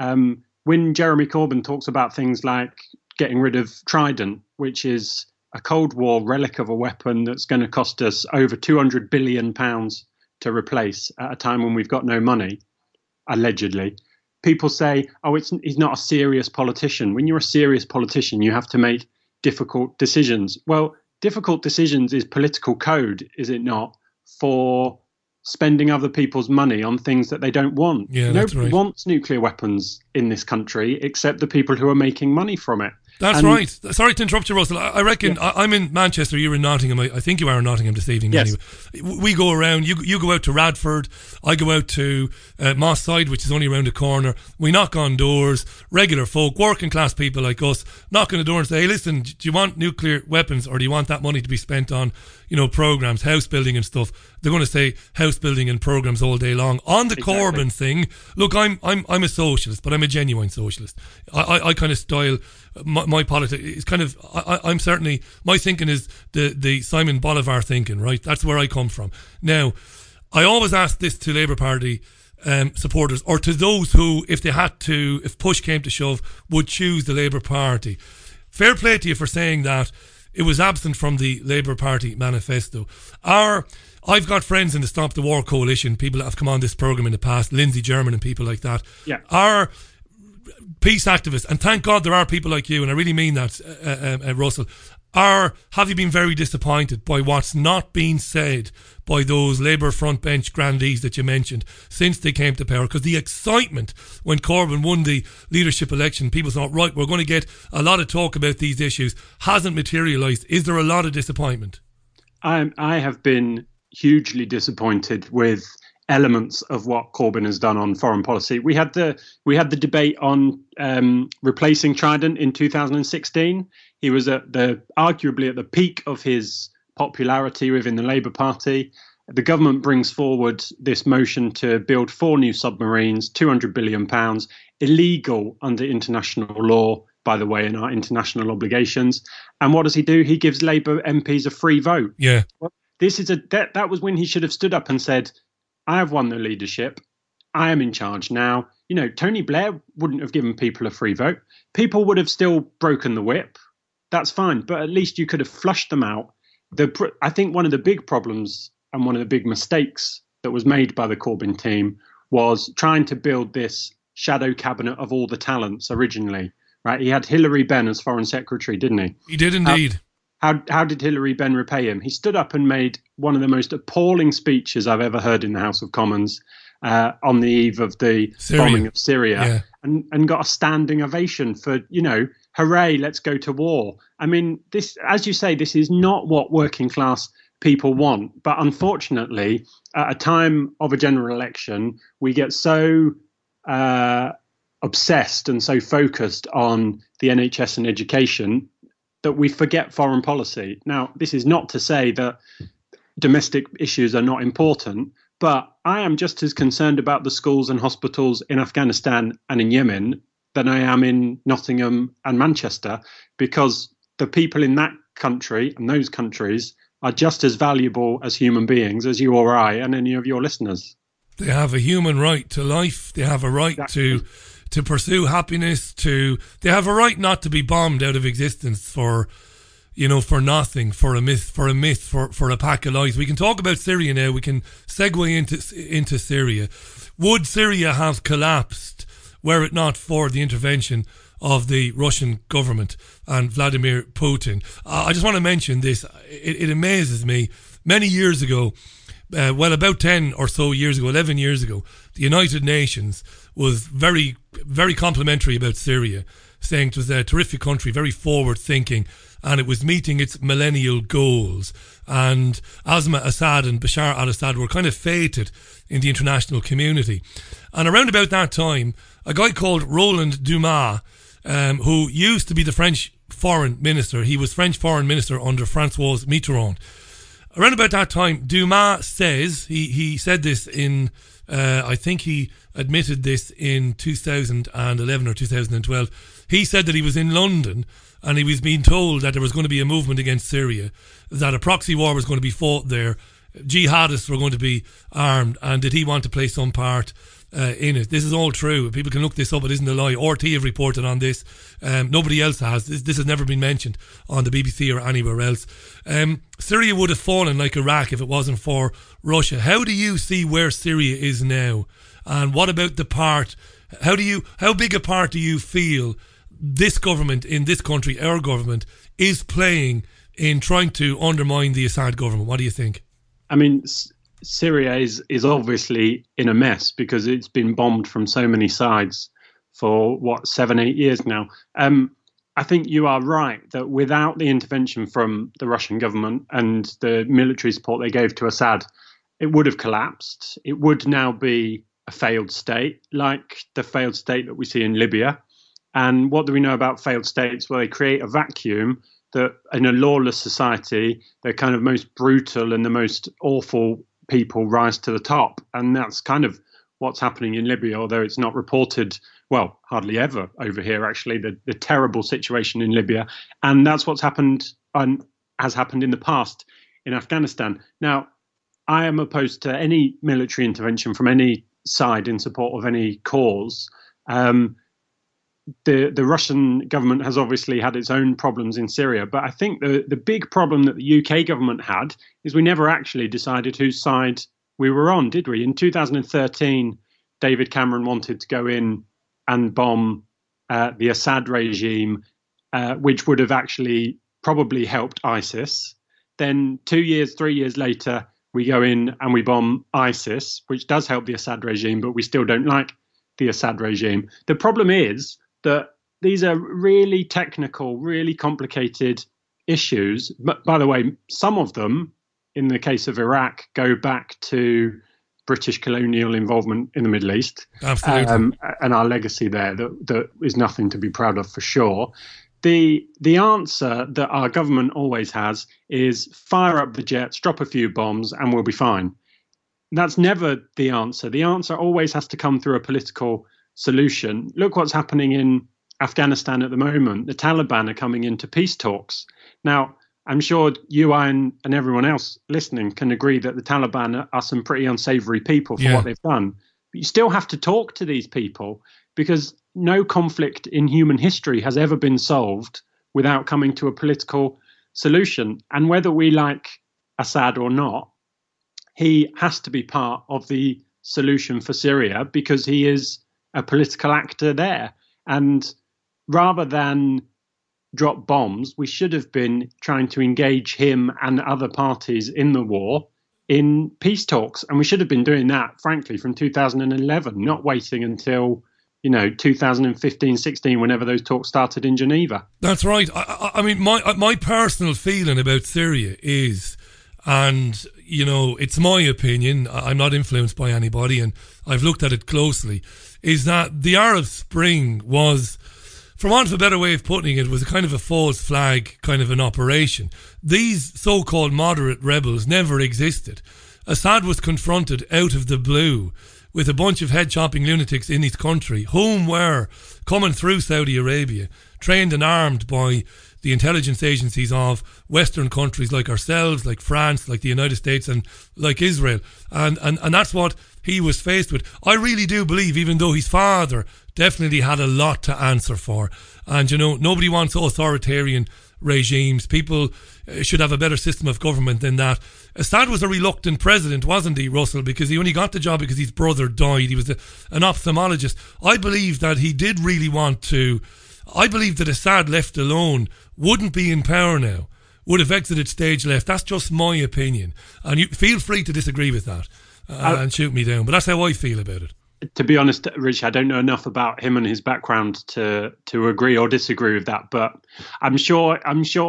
[SPEAKER 10] When Jeremy Corbyn talks about things like getting rid of Trident, which is a Cold War relic of a weapon that's going to cost us over £200 billion to replace at a time when we've got no money, allegedly, people say, oh, he's not a serious politician. When you're a serious politician, you have to make difficult decisions. Well, difficult decisions is political code, is it not, for spending other people's money on things that they don't want.
[SPEAKER 3] Yeah,
[SPEAKER 10] Nobody wants nuclear weapons in this country except the people who are making money from it.
[SPEAKER 3] That's right. Sorry to interrupt you, Russell. I reckon I'm in Manchester, you're in Nottingham. I think you are in Nottingham this evening.
[SPEAKER 10] Yes.
[SPEAKER 3] Anyway. We go around, you go out to Radford, I go out to Moss Side, which is only around the corner. We knock on doors, regular folk, working class people like us, knock on the door and say, hey, listen, do you want nuclear weapons or do you want that money to be spent on, programs, house building and stuff? They're going to say house building and programs all day long. On the Corbyn thing, look, I'm a socialist, but I'm a genuine socialist. I kind of style my politics is kind of, I'm certainly, my thinking is the Simon Bolivar thinking, right? That's where I come from. Now, I always ask this to Labour Party supporters, or to those who, if push came to shove, would choose the Labour Party. Fair play to you for saying that it was absent from the Labour Party manifesto. I've got friends in the Stop the War Coalition, people that have come on this programme in the past, Lindsay German and people like that.
[SPEAKER 10] Yeah.
[SPEAKER 3] Are peace activists, and thank God there are people like you, and I really mean that, Russell, have you been very disappointed by what's not been said by those Labour front bench grandees that you mentioned since they came to power? Because the excitement when Corbyn won the leadership election, people thought, right, we're going to get a lot of talk about these issues, hasn't materialised. Is there a lot of disappointment?
[SPEAKER 10] I have been hugely disappointed with elements of what Corbyn has done on foreign policy. We had the debate on replacing Trident in 2016. He was arguably at the peak of his popularity within the Labour Party. the government brings forward this motion to build 4 new submarines, £200 billion, illegal under international law, by the way, and our international obligations. And what does he do? He gives Labour MPs a free vote.
[SPEAKER 3] Yeah.
[SPEAKER 10] Well, that was when he should have stood up and said, I have won the leadership. I am in charge now. You know, Tony Blair wouldn't have given people a free vote. People would have still broken the whip. That's fine. But at least you could have flushed them out. I think one of the big problems and one of the big mistakes that was made by the Corbyn team was trying to build this shadow cabinet of all the talents originally. Right? He had Hilary Benn as Foreign Secretary, didn't he?
[SPEAKER 3] He did indeed.
[SPEAKER 10] How did Hilary Benn repay him? He stood up and made one of the most appalling speeches I've ever heard in the House of Commons on the eve of the bombing of Syria, and got a standing ovation for, you know, hooray, let's go to war. I mean, this, as you say, this is not what working class people want. But unfortunately, at a time of a general election, we get so obsessed and so focused on the NHS and education that we forget foreign policy. Now, this is not to say that domestic issues are not important, but I am just as concerned about the schools and hospitals in Afghanistan and in Yemen than I am in Nottingham and Manchester, because the people in that country and those countries are just as valuable as human beings as you or I and any of your listeners.
[SPEAKER 3] They have a human right to life. They have a right to pursue happiness. They have a right not to be bombed out of existence for nothing, for a myth, for a pack of lies. We can talk about Syria now. We can segue into Syria. Would Syria have collapsed were it not for the intervention of the Russian government and Vladimir Putin? I just want to mention this. It amazes me. Many years ago, about 10 or so years ago, 11 years ago, the United Nations was very, very complimentary about Syria, saying it was a terrific country, very forward-thinking, and it was meeting its millennial goals. And Asma Assad and Bashar al-Assad were kind of fated in the international community. And around about that time, a guy called Roland Dumas, who used to be the French foreign minister, he was French foreign minister under François Mitterrand. Around about that time, Dumas says, he said this in, I think he admitted this in 2011 or 2012. He said that he was in London and he was being told that there was going to be a movement against Syria, that a proxy war was going to be fought there, jihadists were going to be armed, and did he want to play some part in it? This is all true. People can look this up. It isn't a lie. RT have reported on this. Nobody else has. This has never been mentioned on the BBC or anywhere else. Syria would have fallen like Iraq if it wasn't for Russia. How do you see where Syria is now? And what about the part? How big a part do you feel this government in this country, our government, is playing in trying to undermine the Assad government? What do you think?
[SPEAKER 10] I mean, Syria is obviously in a mess because it's been bombed from so many sides for 7-8 years now. I think you are right that without the intervention from the Russian government and the military support they gave to Assad, it would have collapsed. It would now be a failed state, like the failed state that we see in Libya. And what do we know about failed states? Well, they create a vacuum that in a lawless society, the kind of most brutal and the most awful people rise to the top. And that's kind of what's happening in Libya, although it's not reported, well, hardly ever over here, actually, the terrible situation in Libya. And that's what's happened and has happened in the past in Afghanistan. Now, I am opposed to any military intervention from any side in support of any cause. The Russian government has obviously had its own problems in Syria, but I think the big problem that the UK government had is we never actually decided whose side we were on, did we? In 2013, David Cameron wanted to go in and bomb the Assad regime, which would have actually probably helped ISIS. Then 3 years later, we go in and we bomb ISIS, which does help the Assad regime, but we still don't like the Assad regime. The problem is that these are really technical, really complicated issues. But by the way, some of them, in the case of Iraq, go back to British colonial involvement in the Middle East.
[SPEAKER 3] Absolutely.
[SPEAKER 10] And our legacy there that is nothing to be proud of for sure. the answer that our government always has is fire up the jets, drop a few bombs, and we'll be fine. That's never the answer. The answer always has to come through a political solution. Look what's happening in Afghanistan at the moment. The Taliban are coming into peace talks. Now, I'm sure you, and everyone else listening can agree that the Taliban are some pretty unsavory people for what they've done. But you still have to talk to these people, because no conflict in human history has ever been solved without coming to a political solution. And whether we like Assad or not, he has to be part of the solution for Syria, because he is a political actor there. And rather than drop bombs, we should have been trying to engage him and other parties in the war in peace talks. And we should have been doing that, frankly, from 2011, not waiting until 2015, 16, whenever those talks started in Geneva.
[SPEAKER 3] That's right. I mean, my personal feeling about Syria is, and, it's my opinion, I'm not influenced by anybody, and I've looked at it closely, is that the Arab Spring was, for want of a better way of putting it, was a kind of a false flag kind of an operation. These so-called moderate rebels never existed. Assad was confronted out of the blue with a bunch of head-chopping lunatics in his country, whom were coming through Saudi Arabia, trained and armed by the intelligence agencies of Western countries like ourselves, like France, like the United States, and like Israel. And that's what he was faced with. I really do believe, even though his father definitely had a lot to answer for, and nobody wants authoritarian regimes. People should have a better system of government than that. Assad was a reluctant president, wasn't he, Russell? Because he only got the job because his brother died. He was an ophthalmologist. I believe that he did really want to. I believe that Assad, left alone, wouldn't be in power now, would have exited stage left. That's just my opinion. And you feel free to disagree with that and shoot me down. But that's how I feel about it.
[SPEAKER 10] To be honest, Rich, I don't know enough about him and his background to agree or disagree with that. But I'm sure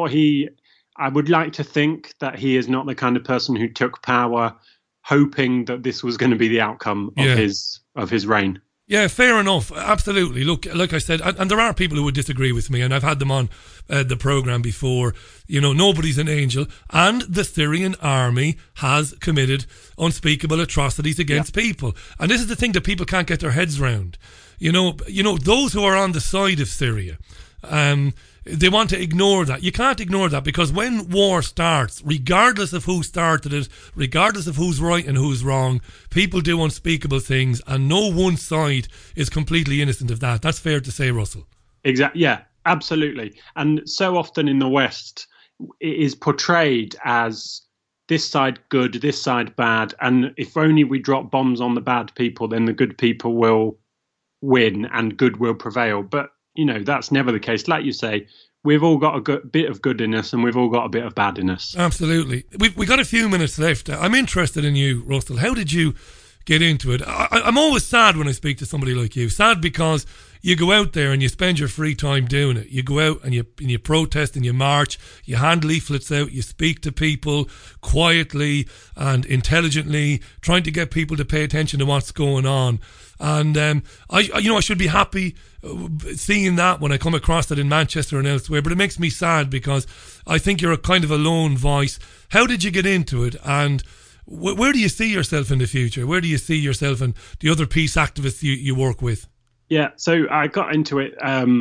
[SPEAKER 10] I would like to think that he is not the kind of person who took power hoping that this was going to be the outcome of his reign.
[SPEAKER 3] Yeah, fair enough. Absolutely. Look, like I said, and there are people who would disagree with me, and I've had them on the programme before. Nobody's an angel, and the Syrian army has committed unspeakable atrocities against people. And this is the thing that people can't get their heads around. Those who are on the side of Syria, they want to ignore that. You can't ignore that, because when war starts, regardless of who started it, regardless of who's right and who's wrong, people do unspeakable things, and no one side is completely innocent of that. That's fair to say, Russell.
[SPEAKER 10] Exactly. Yeah, absolutely. And so often in the West, it is portrayed as this side good, this side bad, and if only we drop bombs on the bad people, then the good people will win and good will prevail. But that's never the case. Like you say, we've all got a bit of good in us, and we've all got a bit of bad in us.
[SPEAKER 3] Absolutely. We got a few minutes left. I'm interested in you, Russell. How did you get into it? I'm always sad when I speak to somebody like you. Sad because you go out there and you spend your free time doing it. You go out and you protest and you march. You hand leaflets out. You speak to people quietly and intelligently, trying to get people to pay attention to what's going on. And I should be happy seeing that when I come across it in Manchester and elsewhere, but it makes me sad because I think you're a kind of a lone voice. How did you get into it, and where do you see yourself in the future? Where do you see yourself and the other peace activists you work with?
[SPEAKER 10] Yeah, so I got into it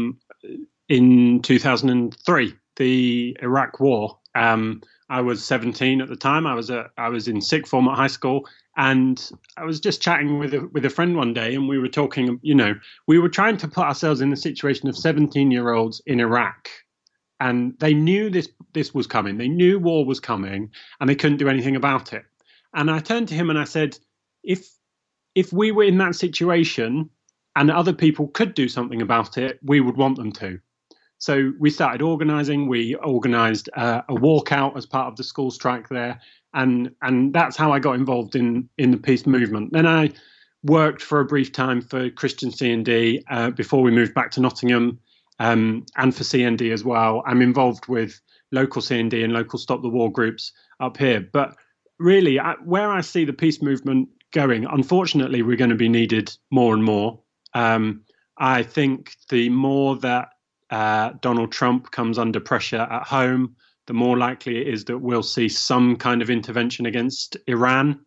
[SPEAKER 10] in 2003, the Iraq War. I was 17 at the time. I was in sixth form at high school, and I was just chatting with a friend one day, and we were talking. We were trying to put ourselves in the situation of 17-year-olds in Iraq, and they knew this was coming. They knew war was coming, and they couldn't do anything about it. And I turned to him and I said, if we were in that situation and other people could do something about it, we would want them to. So we started organising. We organised a walkout as part of the school strike there, and that's how I got involved in the peace movement. Then I worked for a brief time for Christian CND before we moved back to Nottingham, and for CND as well. I'm involved with local CND and local Stop the War groups up here. But really, where I see the peace movement going, unfortunately, we're going to be needed more and more. I think the more that Donald Trump comes under pressure at home, the more likely it is that we'll see some kind of intervention against Iran.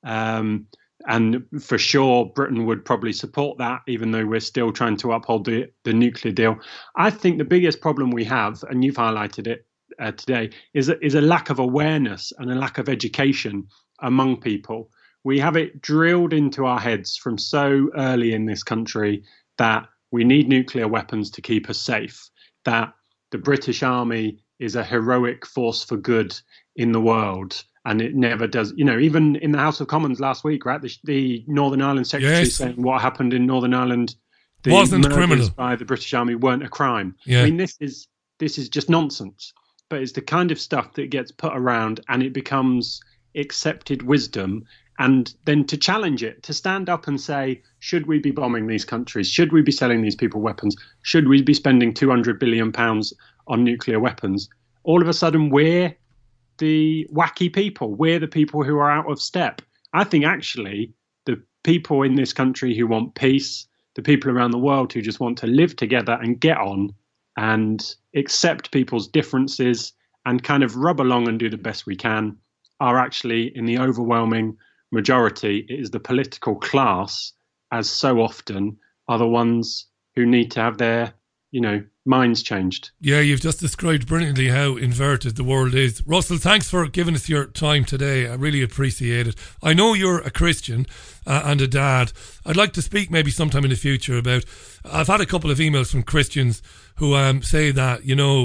[SPEAKER 10] And for sure, Britain would probably support that, even though we're still trying to uphold the nuclear deal. I think the biggest problem we have, and you've highlighted it today, is a lack of awareness and a lack of education among people. We have it drilled into our heads from so early in this country that we need nuclear weapons to keep us safe, that the British Army is a heroic force for good in the world. And it never does, even in the House of Commons last week, right? The Northern Ireland Secretary saying what happened in Northern Ireland
[SPEAKER 3] wasn't criminal
[SPEAKER 10] by the British Army weren't a crime.
[SPEAKER 3] Yeah.
[SPEAKER 10] I mean, this is just nonsense. But it's the kind of stuff that gets put around and it becomes accepted wisdom. And then to challenge it, to stand up and say, should we be bombing these countries? Should we be selling these people weapons? Should we be spending £200 billion on nuclear weapons? All of a sudden, we're the wacky people. We're the people who are out of step. I think actually the people in this country who want peace, the people around the world who just want to live together and get on and accept people's differences and kind of rub along and do the best we can, are actually in the overwhelming majority. It is the political class, as so often, are the ones who need to have their minds changed.
[SPEAKER 3] Yeah, you've just described brilliantly how inverted the world is. Russell, thanks for giving us your time today. I really appreciate it. I know you're a Christian and a dad. I'd like to speak maybe sometime in the future about, I've had a couple of emails from Christians who say that,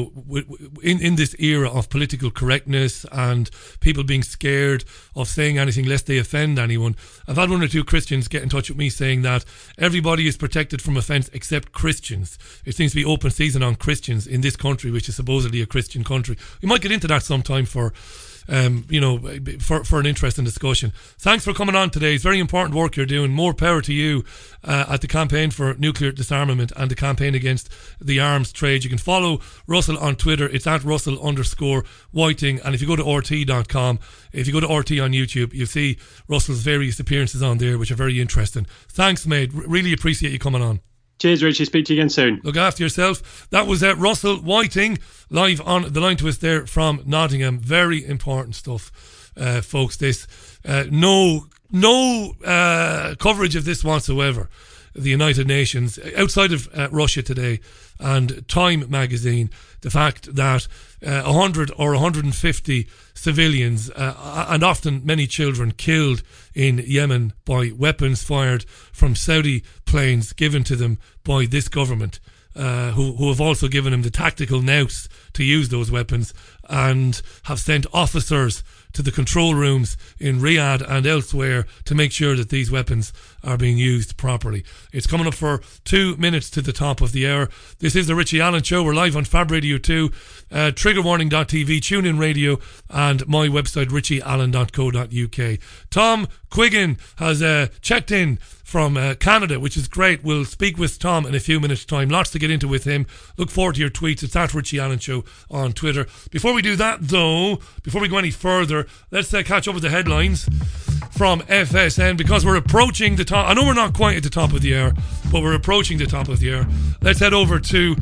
[SPEAKER 3] in this era of political correctness and people being scared of saying anything lest they offend anyone, I've had one or two Christians get in touch with me saying that everybody is protected from offence except Christians. It seems to be open season on Christians in this country, which is supposedly a Christian country. We might get into that sometime for an interesting discussion. Thanks for coming on today. It's very important work you're doing. More power to you at the campaign for nuclear disarmament and the campaign against the arms trade. You can follow Russell on Twitter. It's at Russell_Whiting. And if you go to RT.com, if you go to RT on YouTube, you'll see Russell's various appearances on there, which are very interesting. Thanks, mate. Really appreciate you coming on.
[SPEAKER 10] Cheers, Richie. Speak to you again soon.
[SPEAKER 3] Look after yourself. That was Russell Whiting live on the line to us there from Nottingham. Very important stuff, folks. This no coverage of this whatsoever. The United Nations, outside of Russia Today and Time magazine, the fact that 100 or 150 civilians and often many children killed in Yemen by weapons fired from Saudi planes given to them by this government, who have also given them the tactical nous to use those weapons and have sent officers to the control rooms in Riyadh and elsewhere to make sure that these weapons are being used properly. It's coming up for 2 minutes to the top of the hour. This is the Richie Allen Show. We're live on Fab Radio 2, triggerwarning.tv, TuneIn Radio, and my website, richieallen.co.uk. Tom Quiggin has checked in from Canada, which is great. We'll speak with Tom in a few minutes' time. Lots to get into with him. Look forward to your tweets. It's at Richie Allen Show on Twitter. Before we do that, though, before we go any further, let's catch up with the headlines from FSN, because we're approaching the top. I know we're not quite at the top of the hour, but we're approaching the top of the hour. Let's head over to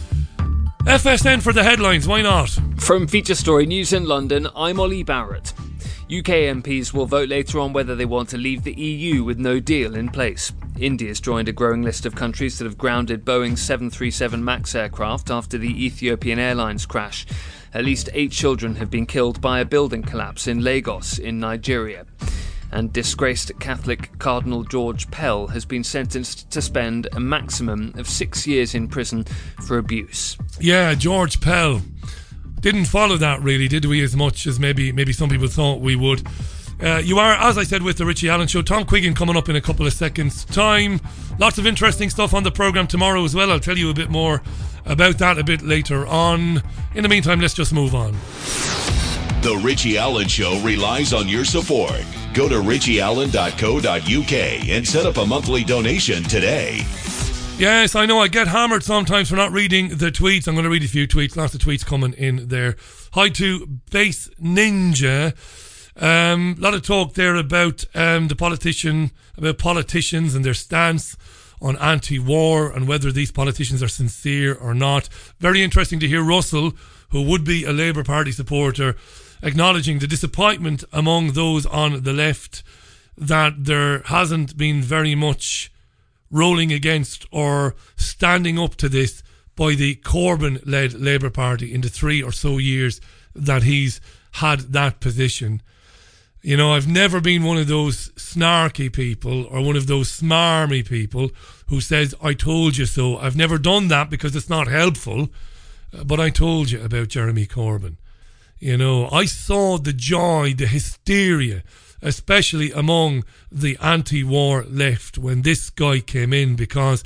[SPEAKER 3] FSN for the headlines. Why not?
[SPEAKER 2] From Feature Story News in London, I'm Ollie Barrett. UK MPs will vote later on whether they want to leave the EU with no deal in place. India's joined a growing list of countries that have grounded Boeing 737 MAX aircraft after the Ethiopian Airlines crash. At least 8 children have been killed by a building collapse in Lagos in Nigeria. And disgraced Catholic Cardinal George Pell has been sentenced to spend a maximum of 6 years in prison for abuse.
[SPEAKER 3] Yeah, George Pell. Didn't follow that really, did we, as much as maybe some people thought we would. You are, as I said, with the Richie Allen Show. Tom Quiggin coming up in a couple of seconds' time. Lots of interesting stuff on the programme tomorrow as well. I'll tell you a bit more about that a bit later on. In the meantime, let's just move on.
[SPEAKER 4] The Richie Allen Show relies on your support. Go to richieallen.co.uk and set up a monthly donation today.
[SPEAKER 3] Yes, I know I get hammered sometimes for not reading the tweets. I'm going to read a few tweets. Lots of tweets coming in there. Hi to Base Ninja. A lot of talk there about about politicians and their stance on anti-war and whether these politicians are sincere or not. Very interesting to hear Russell, who would be a Labour Party supporter, acknowledging the disappointment among those on the left that there hasn't been very much rolling against or standing up to this by the Corbyn-led Labour Party in the 3 or so years that he's had that position. You know, I've never been one of those snarky people or one of those smarmy people who says, I told you so. I've never done that because it's not helpful, but I told you about Jeremy Corbyn. You know, I saw the joy, the hysteria, especially among the anti-war left when this guy came in, because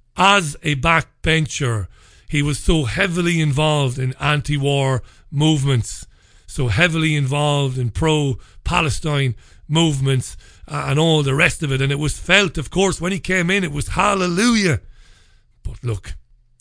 [SPEAKER 3] as a backbencher, he was so heavily involved in anti-war movements, so heavily involved in pro-Palestine movements and all the rest of it. And it was felt, of course, when he came in, it was hallelujah. But look,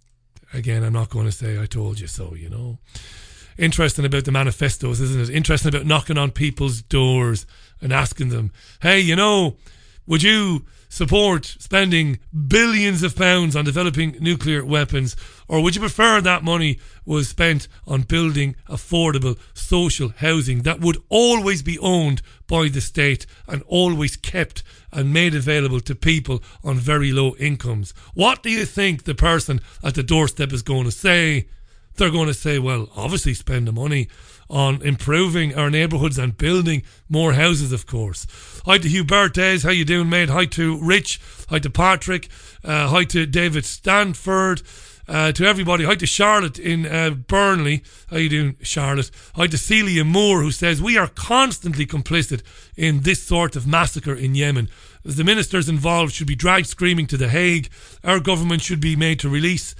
[SPEAKER 3] again, I'm not going to say I told you so, you know. Interesting about the manifestos, isn't it? Interesting about knocking on people's doors and asking them, hey, you know, would you support spending billions of pounds on developing nuclear weapons, or would you prefer that money was spent on building affordable social housing that would always be owned by the state and always kept and made available to people on very low incomes? What do you think the person at the doorstep is going to say? They're going to say, well, obviously spend the money on improving our neighbourhoods and building more houses, of course. Hi to Hugh Bertes, how you doing, mate? Hi to Rich, hi to Patrick, hi to David Stanford, to everybody. Hi to Charlotte in Burnley. How you doing, Charlotte? Hi to Celia Moore, who says, we are constantly complicit in this sort of massacre in Yemen. As the ministers involved should be dragged screaming to The Hague. Our government should be made to release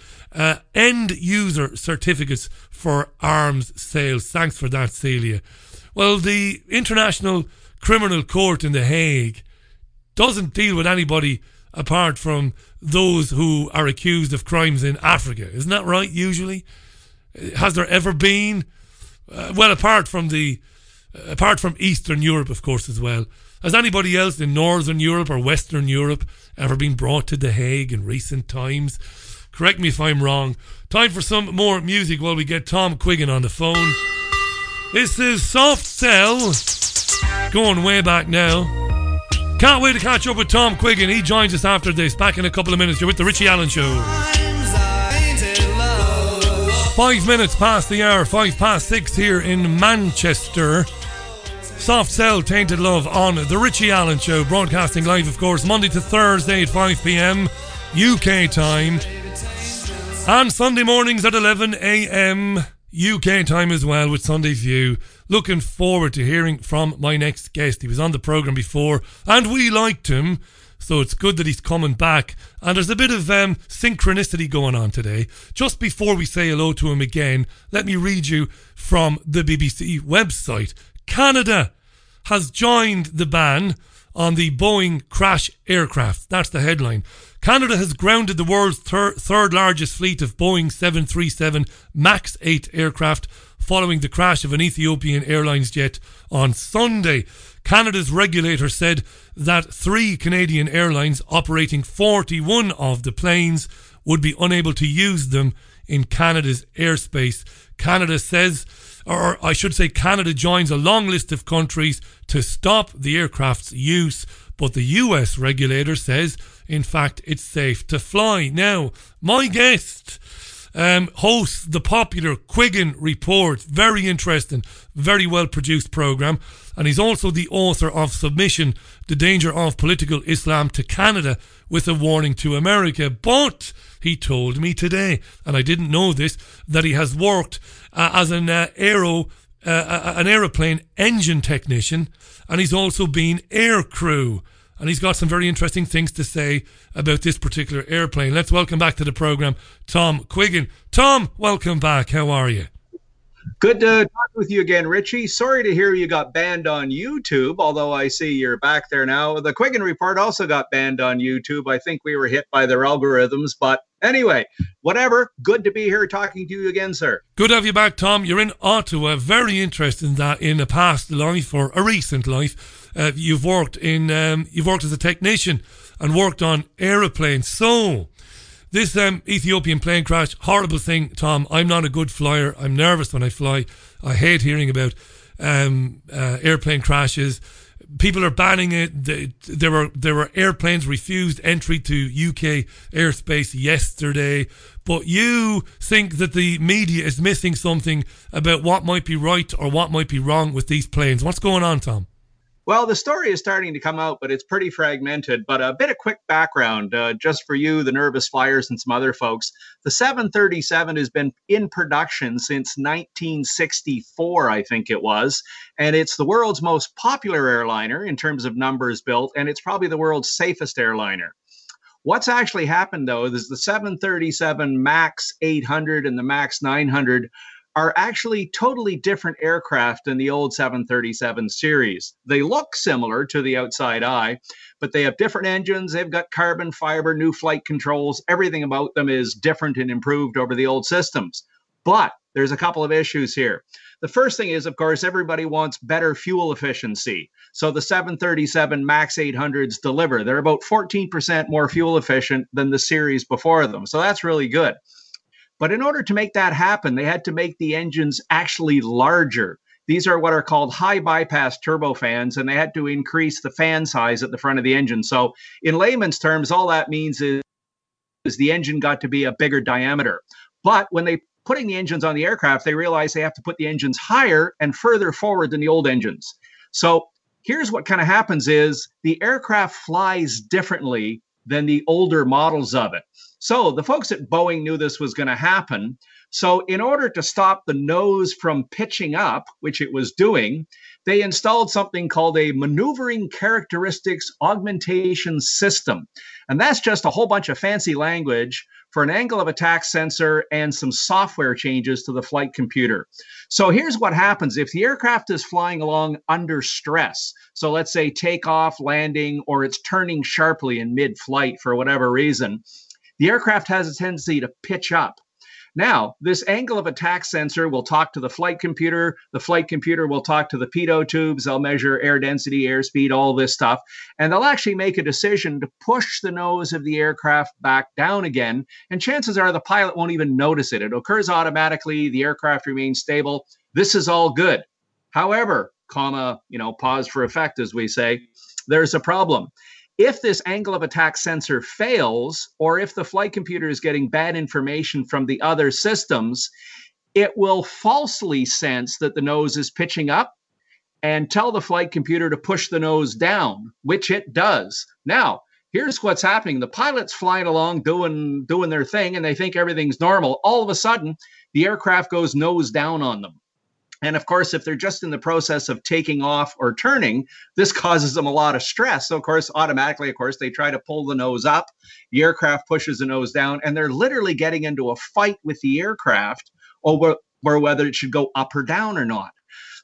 [SPEAKER 3] end-user certificates for arms sales. Thanks for that, Celia. Well, the International Criminal Court in The Hague doesn't deal with anybody apart from those who are accused of crimes in Africa. Isn't that right, usually? Has there ever been? Well, apart from Eastern Europe, of course, as well. Has anybody else in Northern Europe or Western Europe ever been brought to The Hague in recent times? Correct me if I'm wrong. Time for some more music while we get Tom Quiggin on the phone. This is Soft Cell, going way back now. Can't wait to catch up with Tom Quiggin. He joins us after this. Back in a couple of minutes. You're with The Richie Allen Show. 5 minutes past the hour, 6:05 here in Manchester. Soft Cell, Tainted Love on The Richie Allen Show. Broadcasting live, of course, Monday to Thursday at 5 p.m. UK time. And Sunday mornings at 11 a.m. UK time as well with Sunday View. Looking forward to hearing from my next guest. He was on the programme before and we liked him, so it's good that he's coming back. And there's a bit of synchronicity going on today. Just before we say hello to him again, let me read you from the BBC website. Canada has joined the ban on the Boeing crash aircraft. That's the headline. Canada has grounded the world's third largest fleet of Boeing 737 MAX 8 aircraft following the crash of an Ethiopian Airlines jet on Sunday. Canada's regulator said that 3 Canadian airlines operating 41 of the planes would be unable to use them in Canada's airspace. Canada says, or I should say Canada joins a long list of countries to stop the aircraft's use, but the US regulator says, in fact, it's safe to fly. Now, my guest hosts the popular Quiggin Report. Very interesting, very well produced programme. And he's also the author of Submission, The Danger of Political Islam to Canada with a Warning to America. But he told me today, and I didn't know this, that he has worked as an aeroplane engine technician, and he's also been air crew. And he's got some very interesting things to say about this particular airplane. Let's welcome back to the programme Tom Quiggin. Tom, welcome back. How are you?
[SPEAKER 11] Good to talk with you again, Richie. Sorry to hear you got banned on YouTube, although I see you're back there now. The Quiggin Report also got banned on YouTube. I think we were hit by their algorithms, but anyway, whatever. Good to be here talking to you again, sir.
[SPEAKER 3] Good to have you back, Tom. You're in Ottawa. Very interesting that in a past life or a recent life, you've worked as a technician and worked on aeroplanes. So, this Ethiopian plane crash, horrible thing, Tom. I'm not a good flyer. I'm nervous when I fly. I hate hearing about airplane crashes. People are banning it. There were airplanes refused entry to UK airspace yesterday. But you think that the media is missing something about what might be right or what might be wrong with these planes. What's going on, Tom?
[SPEAKER 11] Well, the story is starting to come out, but it's pretty fragmented. But a bit of quick background, just for you, the nervous flyers, and some other folks. The 737 has been in production since 1964, I think it was. And it's the world's most popular airliner in terms of numbers built, and it's probably the world's safest airliner. What's actually happened, though, is the 737 MAX 800 and the MAX 900 are actually totally different aircraft than the old 737 series. They look similar to the outside eye, but they have different engines. They've got carbon fiber, new flight controls. Everything about them is different and improved over the old systems. But there's a couple of issues here. The first thing is, of course, everybody wants better fuel efficiency. So the 737 MAX 800s deliver. They're about 14% more fuel efficient than the series before them. So that's really good. But in order to make that happen, they had to make the engines actually larger. These are what are called high bypass turbofans, and they had to increase the fan size at the front of the engine. So in layman's terms, all that means is the engine got to be a bigger diameter. But when they putting the engines on the aircraft, they realized they have to put the engines higher and further forward than the old engines. So here's what kind of happens is the aircraft flies differently than the older models of it. So the folks at Boeing knew this was going to happen. So in order to stop the nose from pitching up, which it was doing, they installed something called a maneuvering characteristics augmentation system. And that's just a whole bunch of fancy language for an angle of attack sensor and some software changes to the flight computer. So here's what happens. If the aircraft is flying along under stress, so let's say takeoff, landing, or it's turning sharply in mid-flight for whatever reason, the aircraft has a tendency to pitch up. Now, this angle of attack sensor will talk to the flight computer. The flight computer will talk to the pitot tubes. They'll measure air density, airspeed, all this stuff. And they'll actually make a decision to push the nose of the aircraft back down again. And chances are the pilot won't even notice it. It occurs automatically. The aircraft remains stable. This is all good. However, pause for effect, as we say, there's a problem. If this angle of attack sensor fails, or if the flight computer is getting bad information from the other systems, it will falsely sense that the nose is pitching up and tell the flight computer to push the nose down, which it does. Now, here's what's happening. The pilot's flying along doing their thing, and they think everything's normal. All of a sudden, the aircraft goes nose down on them. And of course, if they're just in the process of taking off or turning, this causes them a lot of stress. So, of course, automatically, they try to pull the nose up. The aircraft pushes the nose down, and they're literally getting into a fight with the aircraft over whether it should go up or down or not.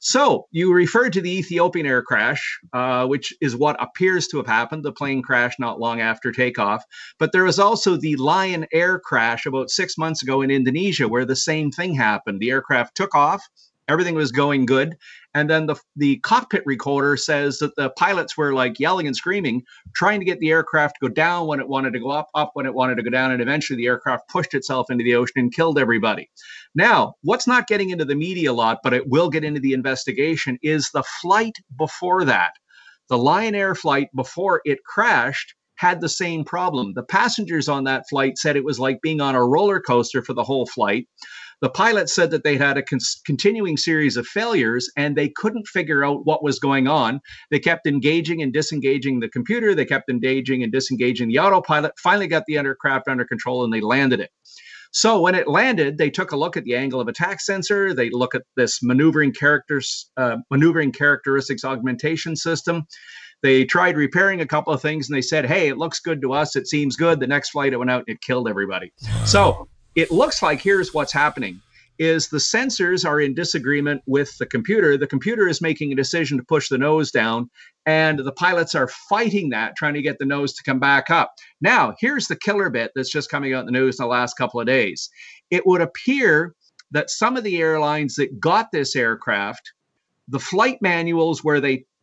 [SPEAKER 11] So you referred to the Ethiopian air crash, which is what appears to have happened. The plane crashed not long after takeoff. But there was also the Lion Air crash about 6 months ago in Indonesia, where the same thing happened. The aircraft took off. Everything was going good. And then the cockpit recorder says that the pilots were like yelling and screaming, trying to get the aircraft to go down when it wanted to go up, up when it wanted to go down. And eventually the aircraft pushed itself into the ocean and killed everybody. Now, what's not getting into the media a lot, but it will get into the investigation, is the flight before that. The Lion Air flight before it crashed had the same problem. The passengers on that flight said it was like being on a roller coaster for the whole flight. The pilot said that they had a continuing series of failures and they couldn't figure out what was going on. They kept engaging and disengaging the computer. They kept engaging and disengaging the autopilot, finally got the aircraft under control, and they landed it. So when it landed, they took a look at the angle of attack sensor. They look at this maneuvering characteristics augmentation system. They tried repairing a couple of things and they said, hey, it looks good to us. It seems good. The next flight it went out and it killed everybody. So it looks like here's what's happening is the sensors are in disagreement with the computer. The computer is making a decision to push the nose down, and the pilots are fighting that, trying to get the nose to come back up. Now, here's the killer bit that's just coming out in the news in the last couple of days. It would appear that some of the airlines that got this aircraft, the flight manuals where they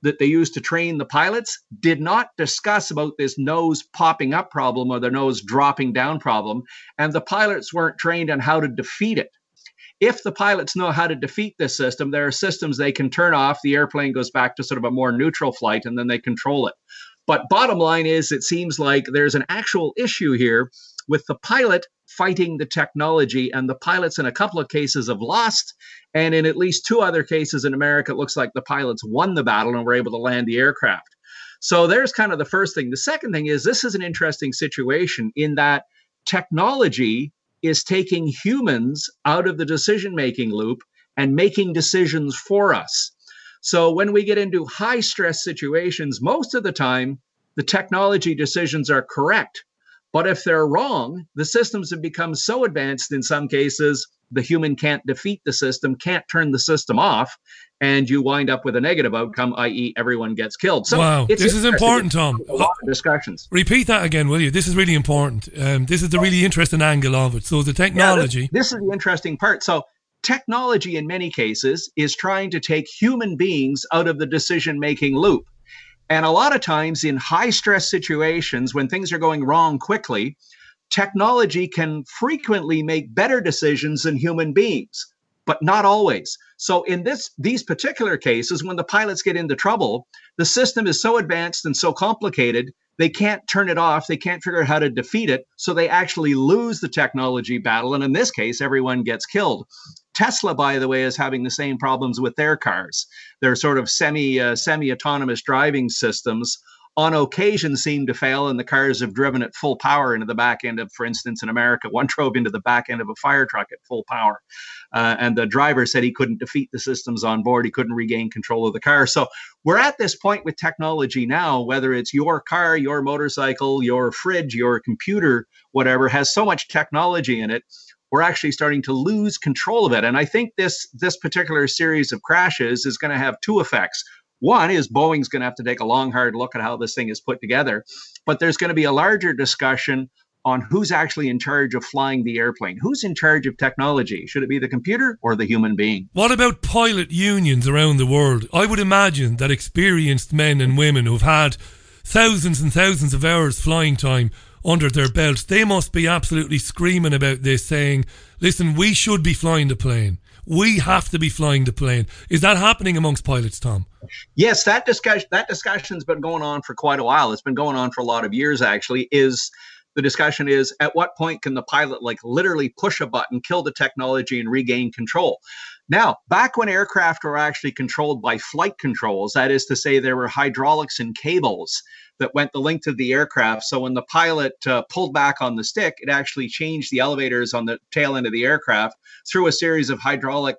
[SPEAKER 11] that they used to train the pilots did not discuss about this nose popping up problem or the nose dropping down problem, and the pilots weren't trained on how to defeat it. If the pilots know how to defeat this system, there are systems they can turn off, the airplane goes back to sort of a more neutral flight, and then they control it. But bottom line is, it seems like there's an actual issue here with the pilot fighting the technology, and the pilots in a couple of cases have lost, and in at least 2 other cases in America, it looks like the pilots won the battle and were able to land the aircraft. So there's kind of the first thing. The second thing is, this is an interesting situation in that technology is taking humans out of the decision-making loop and making decisions for us. So when we get into high-stress situations, most of the time, the technology decisions are correct. But if they're wrong, the systems have become so advanced in some cases, the human can't defeat the system, can't turn the system off, and you wind up with a negative outcome, i.e. everyone gets killed. So
[SPEAKER 3] wow, this is important, Tom.
[SPEAKER 11] A lot of discussions.
[SPEAKER 3] Repeat that again, will you? This is really important. This is the really interesting angle of it. So the technology...
[SPEAKER 11] Yeah, this is the interesting part. So technology in many cases is trying to take human beings out of the decision-making loop. And a lot of times in high-stress situations, when things are going wrong quickly, technology can frequently make better decisions than human beings, but not always. So in these particular cases, when the pilots get into trouble, the system is so advanced and so complicated, they can't turn it off. They can't figure out how to defeat it. So they actually lose the technology battle. And in this case, everyone gets killed. Tesla, by the way, is having the same problems with their cars. Their sort of semi-autonomous driving systems on occasion seem to fail, and the cars have driven at full power into the back end of, for instance, in America, one drove into the back end of a fire truck at full power. And the driver said he couldn't defeat the systems on board. He couldn't regain control of the car. So we're at this point with technology now, whether it's your car, your motorcycle, your fridge, your computer, whatever, has so much technology in it, we're actually starting to lose control of it. And I think this particular series of crashes is going to have 2 effects. One is Boeing's going to have to take a long, hard look at how this thing is put together. But there's going to be a larger discussion on who's actually in charge of flying the airplane. Who's in charge of technology? Should it be the computer or the human being?
[SPEAKER 3] What about pilot unions around the world? I would imagine that experienced men and women who've had thousands and thousands of hours flying time under their belts, they must be absolutely screaming about this, saying, listen, we should be flying the plane. We have to be flying the plane. Is that happening amongst pilots, Tom?
[SPEAKER 11] Yes, that discussion's been going on for quite a while. It's been going on for a lot of years, actually. The discussion is, at what point can the pilot literally push a button, kill the technology, and regain control? Now, back when aircraft were actually controlled by flight controls, that is to say there were hydraulics and cables that went the length of the aircraft. So when the pilot pulled back on the stick, it actually changed the elevators on the tail end of the aircraft through a series of hydraulic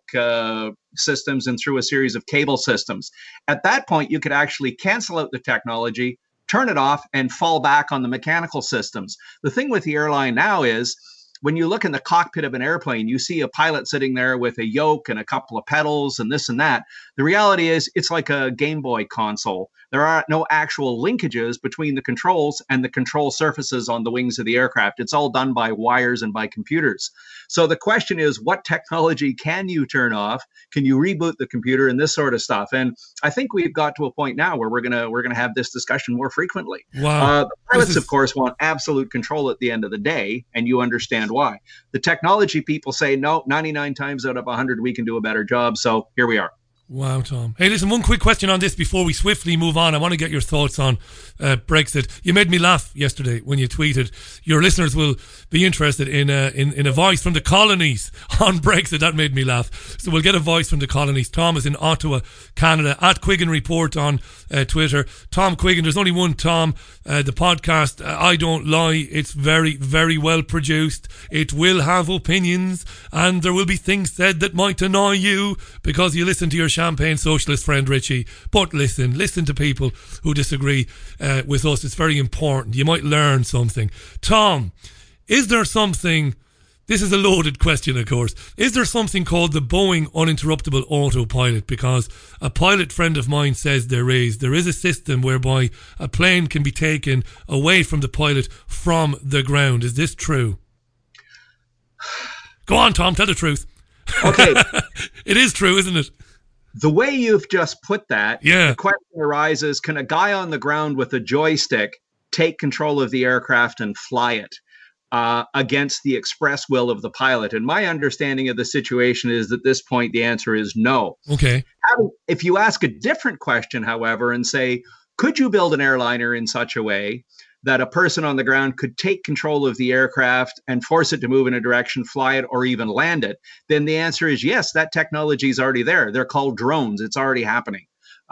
[SPEAKER 11] systems and through a series of cable systems. At that point, you could actually cancel out the technology, turn it off, and fall back on the mechanical systems. The thing with the airline now is, when you look in the cockpit of an airplane, you see a pilot sitting there with a yoke and a couple of pedals and this and that. The reality is it's like a Game Boy console. There are no actual linkages between the controls and the control surfaces on the wings of the aircraft. It's all done by wires and by computers. So the question is, what technology can you turn off? Can you reboot the computer and this sort of stuff? And I think we've got to a point now where we're gonna have this discussion more frequently.
[SPEAKER 3] Wow.
[SPEAKER 11] The pilots, of course, want absolute control at the end of the day, and you understand why. The technology people say, no, 99 times out of 100, we can do a better job. So here we are.
[SPEAKER 3] Wow, Tom. Hey, listen, one quick question on this before we swiftly move on. I want to get your thoughts on Brexit. You made me laugh yesterday when you tweeted. Your listeners will be interested in a voice from the colonies on Brexit. That made me laugh. So we'll get a voice from the colonies. Tom is in Ottawa, Canada, at Quiggin Report on Twitter. Tom Quiggin, there's only one Tom. The podcast, I Don't Lie, it's very, very well produced. It will have opinions, and there will be things said that might annoy you because you listen to your champagne socialist friend Richie. But listen to people who disagree with us. It's very important. You might learn something. Tom, is there something, this is a loaded question of course, is there something called the Boeing uninterruptible autopilot? Because a pilot friend of mine says there is a system whereby a plane can be taken away from the pilot from the ground. Is this true? Go on, Tom, tell the truth.
[SPEAKER 11] Okay.
[SPEAKER 3] It is true, isn't it?
[SPEAKER 11] The way you've just put that,
[SPEAKER 3] Yeah.
[SPEAKER 11] the question arises, can a guy on the ground with a joystick take control of the aircraft and fly it against the express will of the pilot? And my understanding of the situation is at this point, the answer is no.
[SPEAKER 3] Okay.
[SPEAKER 11] If you ask a different question, however, and say, could you build an airliner in such a way that a person on the ground could take control of the aircraft and force it to move in a direction, fly it, or even land it? Then the answer is yes, that technology is already there. They're called drones. It's already happening.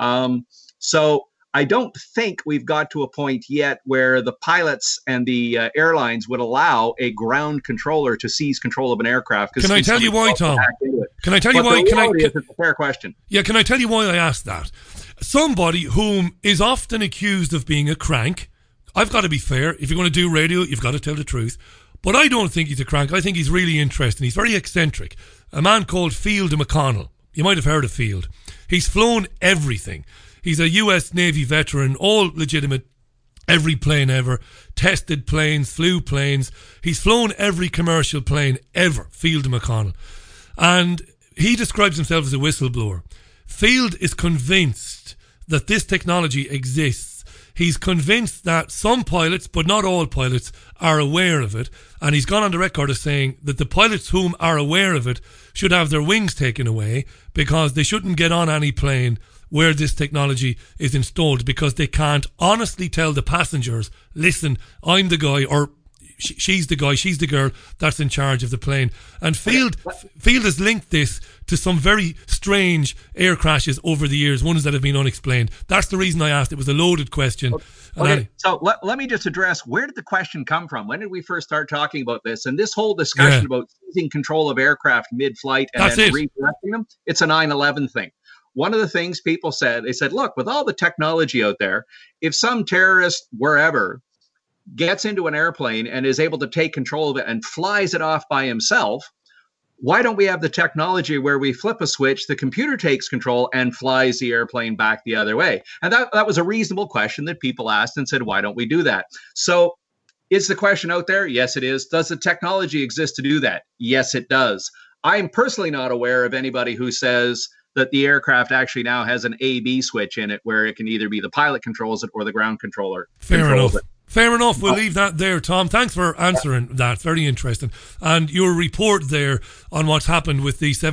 [SPEAKER 11] So I don't think we've got to a point yet where the pilots and the airlines would allow a ground controller to seize control of an aircraft.
[SPEAKER 3] Can I tell you why, Tom? Can I tell you
[SPEAKER 11] why?
[SPEAKER 3] It's
[SPEAKER 11] a fair question.
[SPEAKER 3] Yeah, can I tell you why I asked that? Somebody whom is often accused of being a crank. I've got to be fair. If you're going to do radio, you've got to tell the truth. But I don't think he's a crank. I think he's really interesting. He's very eccentric. A man called Field McConnell. You might have heard of Field. He's flown everything. He's a US Navy veteran, all legitimate, every plane ever, tested planes, flew planes. He's flown every commercial plane ever, Field McConnell. And he describes himself as a whistleblower. Field is convinced that this technology exists. He's convinced that some pilots, but not all pilots, are aware of it. And he's gone on the record as saying that the pilots whom are aware of it should have their wings taken away because they shouldn't get on any plane where this technology is installed because they can't honestly tell the passengers, listen, I'm the guy, or she's the guy, she's the girl that's in charge of the plane. And Field has linked this to some very strange air crashes over the years, ones that have been unexplained. That's the reason I asked. It was a loaded question.
[SPEAKER 11] Okay, so let me just address, where did the question come from? When did we first start talking about this? And this whole discussion about seizing control of aircraft mid-flight and then redirecting them, it's a 9/11 thing. One of the things people said, they said, look, with all the technology out there, if some terrorist wherever gets into an airplane and is able to take control of it and flies it off by himself, why don't we have the technology where we flip a switch, the computer takes control and flies the airplane back the other way? And that was a reasonable question that people asked and said, why don't we do that? So is the question out there? Yes, it is. Does the technology exist to do that? Yes, it does. I'm personally not aware of anybody who says that the aircraft actually now has an A-B switch in it where it can either be the pilot controls it or the ground controller controls it.
[SPEAKER 3] Fair enough. We'll leave that there, Tom. Thanks for answering that. Very interesting. And your report there on what's happened with the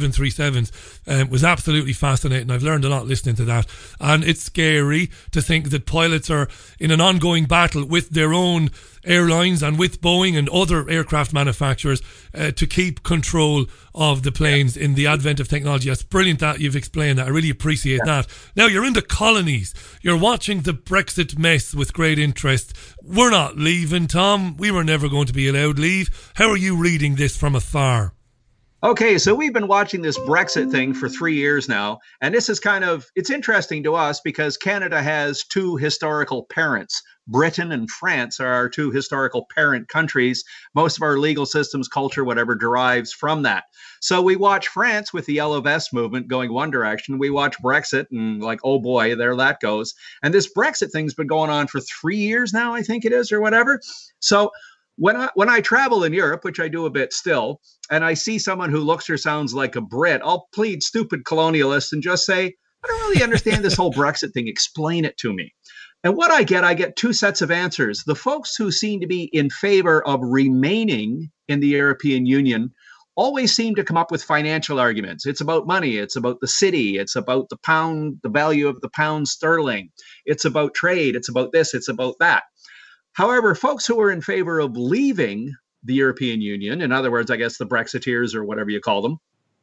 [SPEAKER 3] 737s was absolutely fascinating. I've learned a lot listening to that. And it's scary to think that pilots are in an ongoing battle with their own airlines and with Boeing and other aircraft manufacturers to keep control of the planes in the advent of technology. That's brilliant that you've explained that. I really appreciate that. Now, you're in the colonies. You're watching the Brexit mess with great interest. We're not leaving, Tom. We were never going to be allowed leave. How are you reading this from afar?
[SPEAKER 11] Okay, so we've been watching this Brexit thing for 3 years now, and this is it's interesting to us because Canada has two historical parents. Britain and France are our two historical parent countries. Most of our legal systems, culture, whatever, derives from that. So we watch France with the Yellow Vest movement going one direction. We watch Brexit and like, oh boy, there that goes. And this Brexit thing's been going on for 3 years now, I think it is, or whatever. So when I travel in Europe, which I do a bit still, and I see someone who looks or sounds like a Brit, I'll plead stupid colonialist and just say, I don't really understand this whole Brexit thing. Explain it to me. And what I get two sets of answers. The folks who seem to be in favor of remaining in the European Union always seem to come up with financial arguments. It's about money. It's about the city. It's about the pound, the value of the pound sterling. It's about trade. It's about this. It's about that. However, folks who are in favor of leaving the European Union, in other words, I guess the Brexiteers or whatever you call them,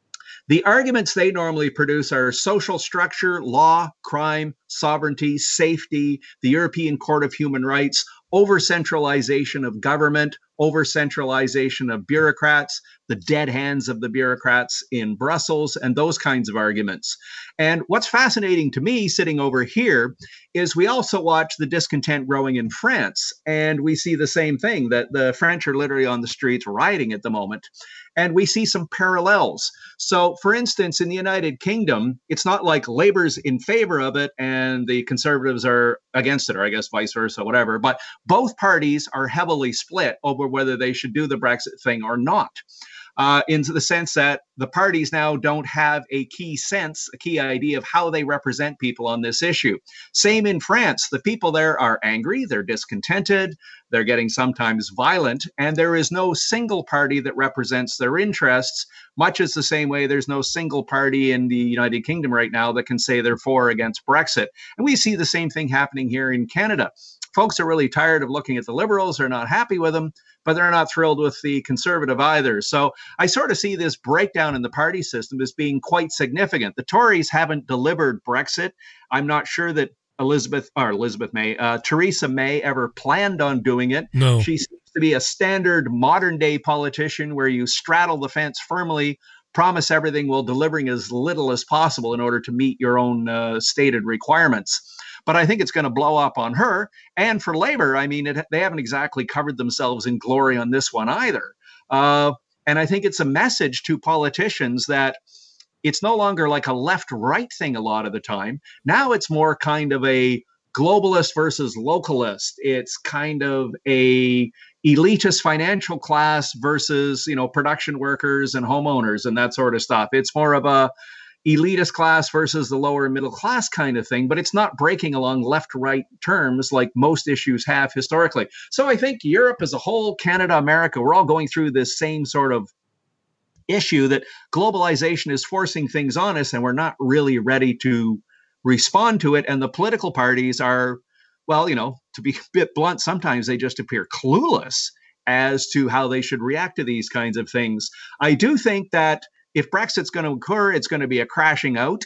[SPEAKER 11] the arguments they normally produce are social structure, law, crime, sovereignty, safety, the European Court of Human Rights, over-centralization of government, over-centralization of bureaucrats, the dead hands of the bureaucrats in Brussels, and those kinds of arguments. And what's fascinating to me sitting over here is we also watch the discontent growing in France, and we see the same thing, that the French are literally on the streets rioting at the moment. And we see some parallels. So, for instance, in the United Kingdom, it's not like Labour's in favor of it and the Conservatives are against it, or I guess vice versa, whatever. But both parties are heavily split over whether they should do the Brexit thing or not. in the sense that the parties now don't have a key idea of how they represent people on this issue. Same in France. The people there are angry, they're discontented, they're getting sometimes violent, and there is no single party that represents their interests, much as the same way there's no single party in the United Kingdom right now that can say they're for or against Brexit. And we see the same thing happening here in Canada. Folks are really tired of looking at the Liberals, they're not happy with them, but they're not thrilled with the Conservative either. So I sort of see this breakdown in the party system as being quite significant. The Tories haven't delivered Brexit. I'm not sure that Theresa May ever planned on doing it.
[SPEAKER 3] No.
[SPEAKER 11] She seems to be a standard modern day politician where you straddle the fence firmly, promise everything while delivering as little as possible in order to meet your own stated requirements. But I think it's going to blow up on her. And for Labour, I mean, they haven't exactly covered themselves in glory on this one either. And I think it's a message to politicians that it's no longer like a left-right thing a lot of the time. Now it's more kind of a globalist versus localist. It's kind of a elitist financial class versus, production workers and homeowners and that sort of stuff. It's more of a elitist class versus the lower middle class kind of thing, but it's not breaking along left-right terms like most issues have historically. So I think Europe as a whole, Canada, America, we're all going through this same sort of issue that globalization is forcing things on us and we're not really ready to respond to it. And the political parties are, well, to be a bit blunt, sometimes they just appear clueless as to how they should react to these kinds of things. I do think that if Brexit's going to occur, it's going to be a crashing out.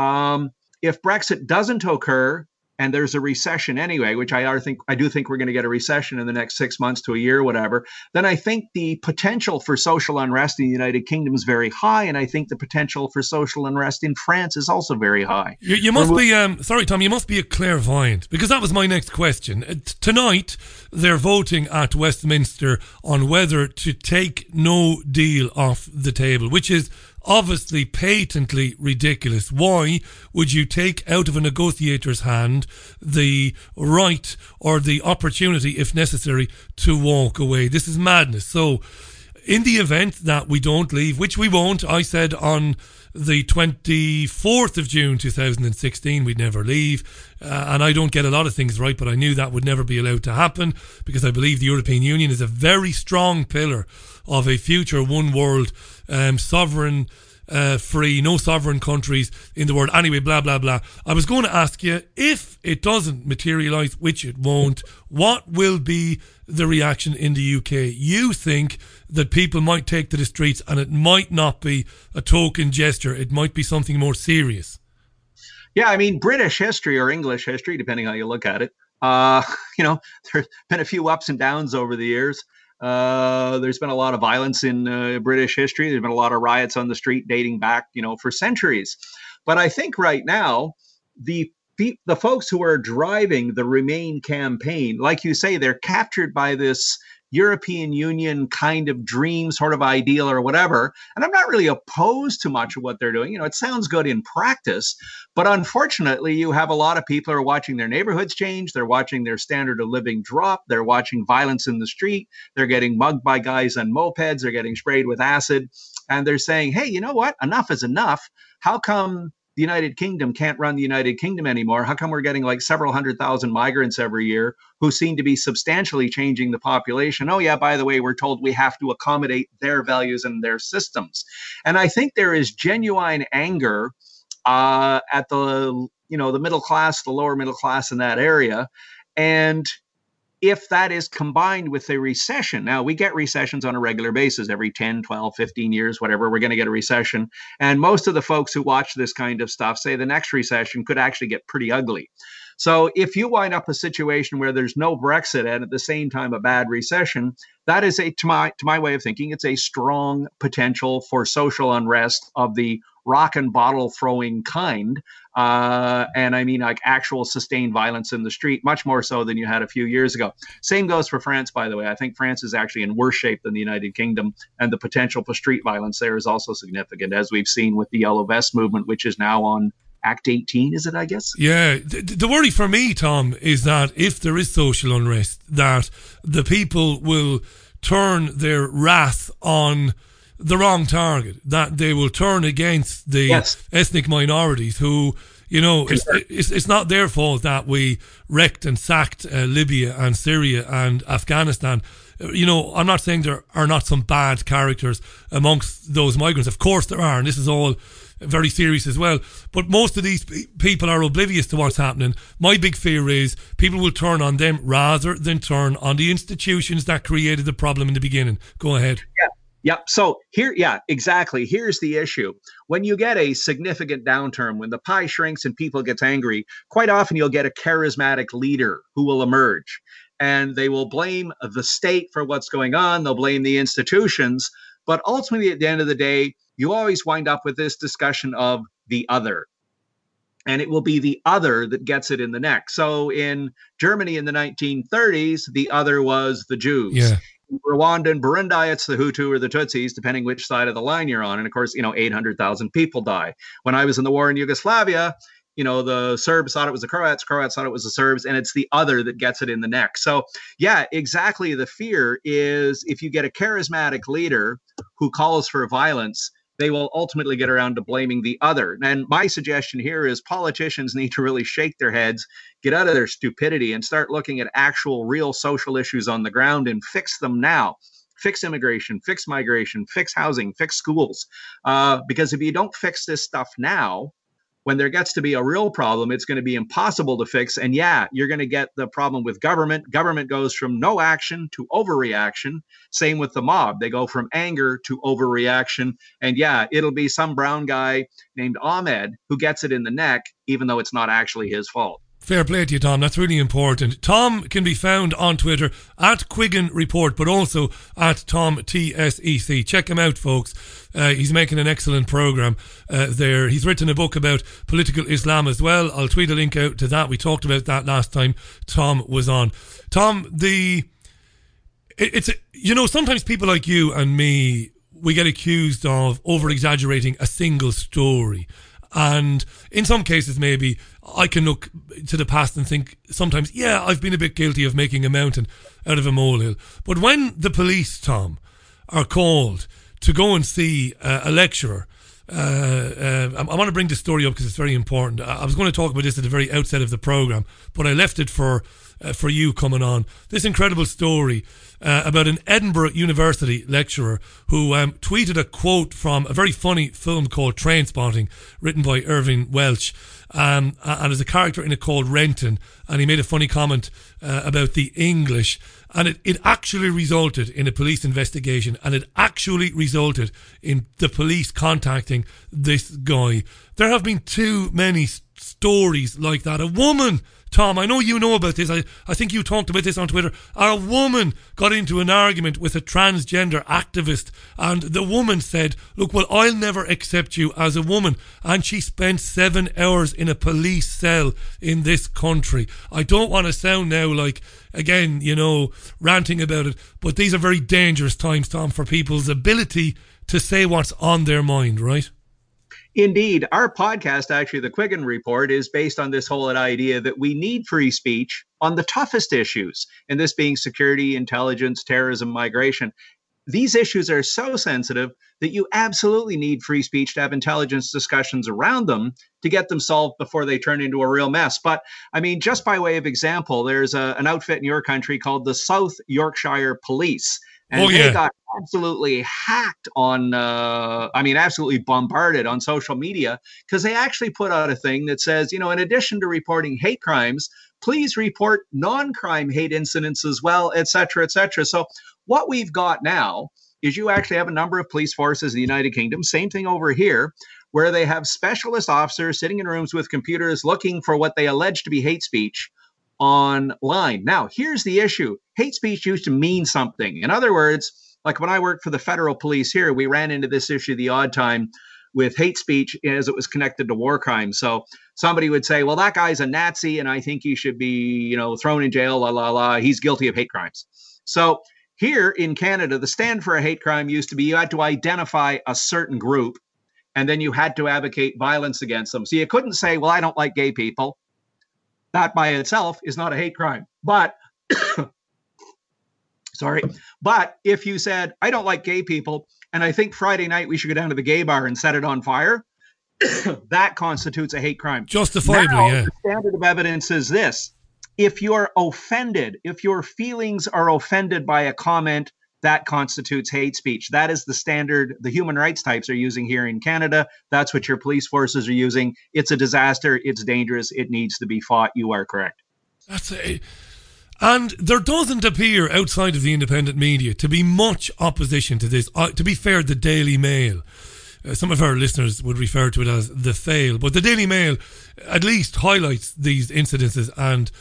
[SPEAKER 11] If Brexit doesn't occur and there's a recession anyway, which I do think we're going to get a recession in the next 6 months to a year, whatever, then I think the potential for social unrest in the United Kingdom is very high, and I think the potential for social unrest in France is also very high.
[SPEAKER 3] You must be, sorry, Tom, you must be a clairvoyant, because that was my next question. Tonight, they're voting at Westminster on whether to take no deal off the table, which is obviously patently ridiculous. Why would you take out of a negotiator's hand the right or the opportunity, if necessary, to walk away? This is madness. So in the event that we don't leave, which we won't, I said on the 24th of June 2016 we'd never leave, and I don't get a lot of things right, but I knew that would never be allowed to happen because I believe the European Union is a very strong pillar of a future one world, sovereign, free, no sovereign countries in the world. Anyway, blah, blah, blah. I was going to ask you, if it doesn't materialise, which it won't, what will be the reaction in the UK? You think that people might take to the streets and it might not be a token gesture, it might be something more serious?
[SPEAKER 11] Yeah, I mean, British history or English history, depending how you look at it, there's been a few ups and downs over the years. There's been a lot of violence in British history. There's been a lot of riots on the street dating back, for centuries. But I think right now, the folks who are driving the Remain campaign, like you say, they're captured by this European Union kind of dream sort of ideal or whatever. And I'm not really opposed to much of what they're doing. It sounds good in practice, but unfortunately you have a lot of people who are watching their neighborhoods change. They're watching their standard of living drop. They're watching violence in the street. They're getting mugged by guys on mopeds. They're getting sprayed with acid. And they're saying, hey, you know what? Enough is enough. How come the United Kingdom can't run the United Kingdom anymore? How come we're getting like several 100,000 migrants every year who seem to be substantially changing the population? Oh, yeah, by the way, we're told we have to accommodate their values and their systems. And I think there is genuine anger at the middle class, the lower middle class in that area. And if that is combined with a recession, now we get recessions on a regular basis every 10, 12, 15 years, whatever, we're going to get a recession. And most of the folks who watch this kind of stuff say the next recession could actually get pretty ugly. So if you wind up a situation where there's no Brexit and at the same time a bad recession, that is to my way of thinking, it's a strong potential for social unrest of the rock and bottle throwing kind. And I mean like actual sustained violence in the street, much more so than you had a few years ago. Same goes for France, by the way. I think France is actually in worse shape than the United Kingdom, and the potential for street violence there is also significant, as we've seen with the Yellow Vest movement, which is now on Act 18, is it, I guess?
[SPEAKER 3] Yeah. The worry for me, Tom, is that if there is social unrest, that the people will turn their wrath on the wrong target, that they will turn against the ethnic minorities who, you know, it's not their fault that we wrecked and sacked Libya and Syria and Afghanistan. You know, I'm not saying there are not some bad characters amongst those migrants. Of course there are, and this is all very serious as well. But most of these people are oblivious to what's happening. My big fear is people will turn on them rather than turn on the institutions that created the problem in the beginning. Go ahead.
[SPEAKER 11] Yeah. So here, exactly. Here's the issue. When you get a significant downturn, when the pie shrinks and people get angry, quite often you'll get a charismatic leader who will emerge. And they will blame the state for what's going on. They'll blame the institutions. But ultimately, at the end of the day, you always wind up with this discussion of the other. And it will be the other that gets it in the neck. So in Germany in the 1930s, the other was the Jews.
[SPEAKER 3] Yeah.
[SPEAKER 11] In Rwanda and Burundi, it's the Hutu or the Tutsis, depending which side of the line you're on. And of course, 800,000 people die. When I was in the war in Yugoslavia, the Serbs thought it was the Croats thought it was the Serbs, and it's the other that gets it in the neck. So, yeah, exactly. The fear is if you get a charismatic leader who calls for violence, they will ultimately get around to blaming the other. And my suggestion here is politicians need to really shake their heads, get out of their stupidity, and start looking at actual real social issues on the ground and fix them now. Fix immigration, fix migration, fix housing, fix schools. Because if you don't fix this stuff now, when there gets to be a real problem, it's going to be impossible to fix. And you're going to get the problem with government. Government goes from no action to overreaction. Same with the mob. They go from anger to overreaction. And it'll be some brown guy named Ahmed who gets it in the neck, even though it's not actually his fault.
[SPEAKER 3] Fair play to you, Tom. That's really important. Tom can be found on Twitter at Quiggin Report, but also at Tom TSEC. Check him out, folks. He's making an excellent program there. He's written a book about political Islam as well. I'll tweet a link out to that. We talked about that last time Tom was on. Tom, sometimes people like you and me, we get accused of over-exaggerating a single story. And in some cases, maybe I can look to the past and think sometimes, I've been a bit guilty of making a mountain out of a molehill. But when the police, Tom, are called to go and see a lecturer, I want to bring this story up because it's very important. I was going to talk about this at the very outset of the program, but I left it for you coming on. This incredible story about an Edinburgh University lecturer who tweeted a quote from a very funny film called Trainspotting, written by Irving Welsh. And there's a character in it called Renton, and he made a funny comment about the English, and it actually resulted in a police investigation, and it actually resulted in the police contacting this guy. There have been too many stories like that. A woman, Tom, I know you know about this. I think you talked about this on Twitter. A woman got into an argument with a transgender activist, and the woman said, look, well, I'll never accept you as a woman. And she spent 7 hours in a police cell in this country. I don't want to sound now like, again, ranting about it, but these are very dangerous times, Tom, for people's ability to say what's on their mind, right?
[SPEAKER 11] Indeed. Our podcast, actually, the Quiggin Report, is based on this whole idea that we need free speech on the toughest issues, and this being security, intelligence, terrorism, migration. These issues are so sensitive that you absolutely need free speech to have intelligence discussions around them to get them solved before they turn into a real mess. But, just by way of example, there's an outfit in your country called the South Yorkshire Police. And they got absolutely hacked on, absolutely bombarded on social media because they actually put out a thing that says, in addition to reporting hate crimes, please report non-crime hate incidents as well, et cetera, et cetera. So what we've got now is you actually have a number of police forces in the United Kingdom, same thing over here, where they have specialist officers sitting in rooms with computers looking for what they allege to be hate speech online. Now, here's the issue. Hate speech used to mean something. In other words, like when I worked for the federal police here, we ran into this issue the odd time with hate speech as it was connected to war crimes. So somebody would say, well, that guy's a Nazi and I think he should be, thrown in jail, la, la, la. He's guilty of hate crimes. So here in Canada, the stand for a hate crime used to be you had to identify a certain group and then you had to advocate violence against them. So you couldn't say, well, I don't like gay people. That by itself is not a hate crime. But, but if you said, I don't like gay people, and I think Friday night we should go down to the gay bar and set it on fire, that constitutes a hate crime.
[SPEAKER 3] Justifiably,
[SPEAKER 11] now,
[SPEAKER 3] yeah.
[SPEAKER 11] The standard of evidence is this. If you're offended, if your feelings are offended by a comment, that constitutes hate speech. That is the standard the human rights types are using here in Canada. That's what your police forces are using. It's a disaster. It's dangerous. It needs to be fought. You are correct.
[SPEAKER 3] That's it. And there doesn't appear outside of the independent media to be much opposition to this. To be fair, the Daily Mail, some of our listeners would refer to it as the fail, but the Daily Mail at least highlights these incidences and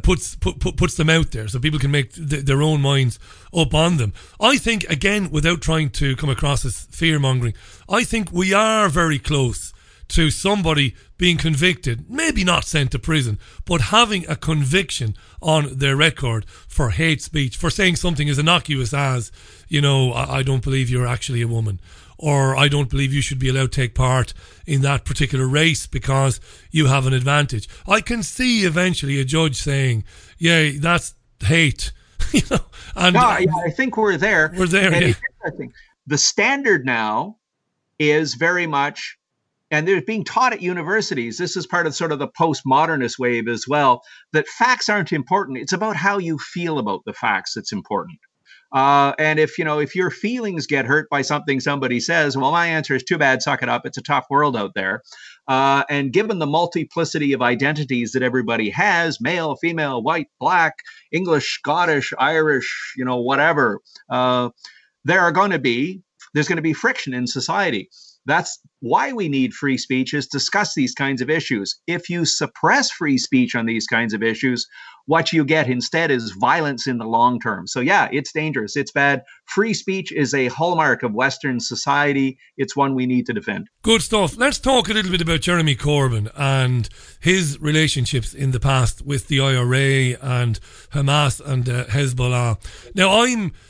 [SPEAKER 3] puts them out there so people can make their own minds up on them. I think, again, without trying to come across as fear-mongering, I think we are very close to somebody being convicted, maybe not sent to prison, but having a conviction on their record for hate speech, for saying something as innocuous as, I don't believe you're actually a woman, or I don't believe you should be allowed to take part in that particular race because you have an advantage. I can see eventually a judge saying, yeah, that's hate. And
[SPEAKER 11] I think we're there.
[SPEAKER 3] We're there,
[SPEAKER 11] and
[SPEAKER 3] yeah.
[SPEAKER 11] It's interesting. The standard now is very much, and they're being taught at universities, this is part of sort of the postmodernist wave as well, that facts aren't important. It's about how you feel about the facts that's important. And if your feelings get hurt by something somebody says, well, my answer is too bad, suck it up. It's a tough world out there. And given the multiplicity of identities that everybody has, male, female, white, black, English, Scottish, Irish, whatever, there's going to be friction in society. That's why we need free speech, is discuss these kinds of issues. If you suppress free speech on these kinds of issues, what you get instead is violence in the long term. So yeah, it's dangerous. It's bad. Free speech is a hallmark of Western society. It's one we need to defend.
[SPEAKER 3] Good stuff. Let's talk a little bit about Jeremy Corbyn and his relationships in the past with the IRA and Hamas and Hezbollah. Now,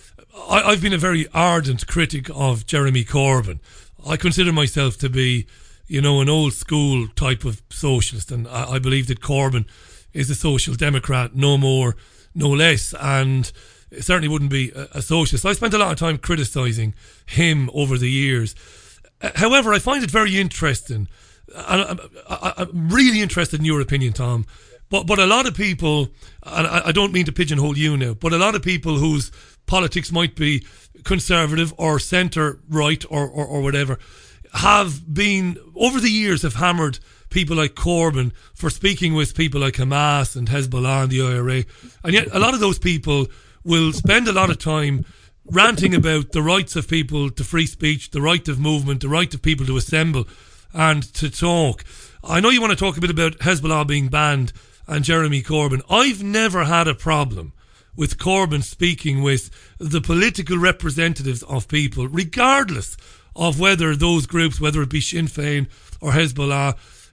[SPEAKER 3] I've been a very ardent critic of Jeremy Corbyn. I consider myself to be, an old school type of socialist, and I believe that Corbyn is a social democrat, no more, no less, and certainly wouldn't be a socialist. I spent a lot of time criticising him over the years. However, I find it very interesting, and I'm really interested in your opinion, Tom, but a lot of people, and I don't mean to pigeonhole you now, but a lot of people whose politics might be conservative or centre-right or whatever, have been, over the years, have hammered people like Corbyn for speaking with people like Hamas and Hezbollah and the IRA. And yet a lot of those people will spend a lot of time ranting about the rights of people to free speech, the right of movement, the right of people to assemble and to talk. I know you want to talk a bit about Hezbollah being banned and Jeremy Corbyn. I've never had a problem with Corbyn speaking with the political representatives of people, regardless of whether those groups, whether it be Sinn Féin or Hezbollah,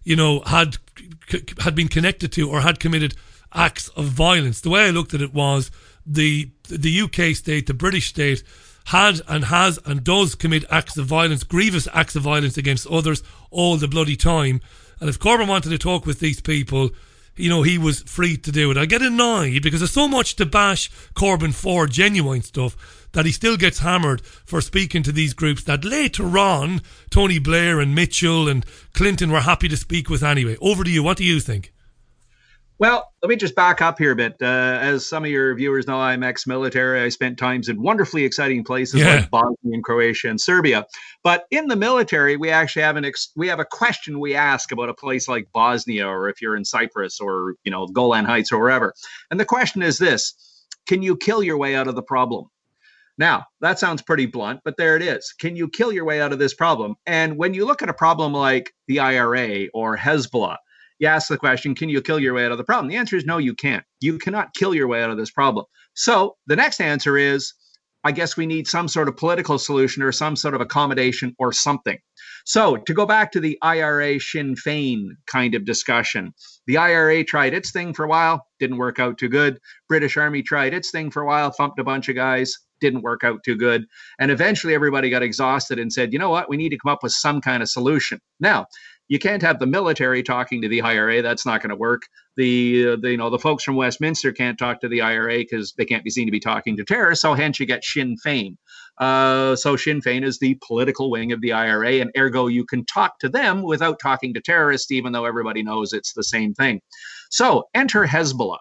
[SPEAKER 3] had been connected to or had committed acts of violence. The way I looked at it was the UK state, the British state, had and has and does commit acts of violence, grievous acts of violence against others all the bloody time. And if Corbyn wanted to talk with these people, he was free to do it. I get annoyed because there's so much to bash Corbyn for, genuine stuff, that he still gets hammered for speaking to these groups that later on Tony Blair and Mitchell and Clinton were happy to speak with anyway. Over to you. What do you think?
[SPEAKER 11] Well, let me just back up here a bit. As some of your viewers know, I'm ex-military. I spent times in wonderfully exciting places like Bosnia and Croatia and Serbia. But in the military, we actually have a question we ask about a place like Bosnia, or if you're in Cyprus or Golan Heights or wherever. And the question is this: can you kill your way out of the problem? Now, that sounds pretty blunt, but there it is. Can you kill your way out of this problem? And when you look at a problem like the IRA or Hezbollah, you ask the question, can you kill your way out of the problem? The answer is no, you can't. You cannot kill your way out of this problem. So the next answer is, I guess we need some sort of political solution or some sort of accommodation or something. So to go back to the IRA Sinn Féin kind of discussion, the IRA tried its thing for a while, didn't work out too good. British Army tried its thing for a while, thumped a bunch of guys, didn't work out too good. And eventually everybody got exhausted and said, you know what, we need to come up with some kind of solution. Now, you can't have the military talking to the IRA. That's not going to work. The folks from Westminster can't talk to the IRA because they can't be seen to be talking to terrorists. So hence you get Sinn Féin. So Sinn Féin is the political wing of the IRA, and ergo you can talk to them without talking to terrorists, even though everybody knows it's the same thing. So enter Hezbollah.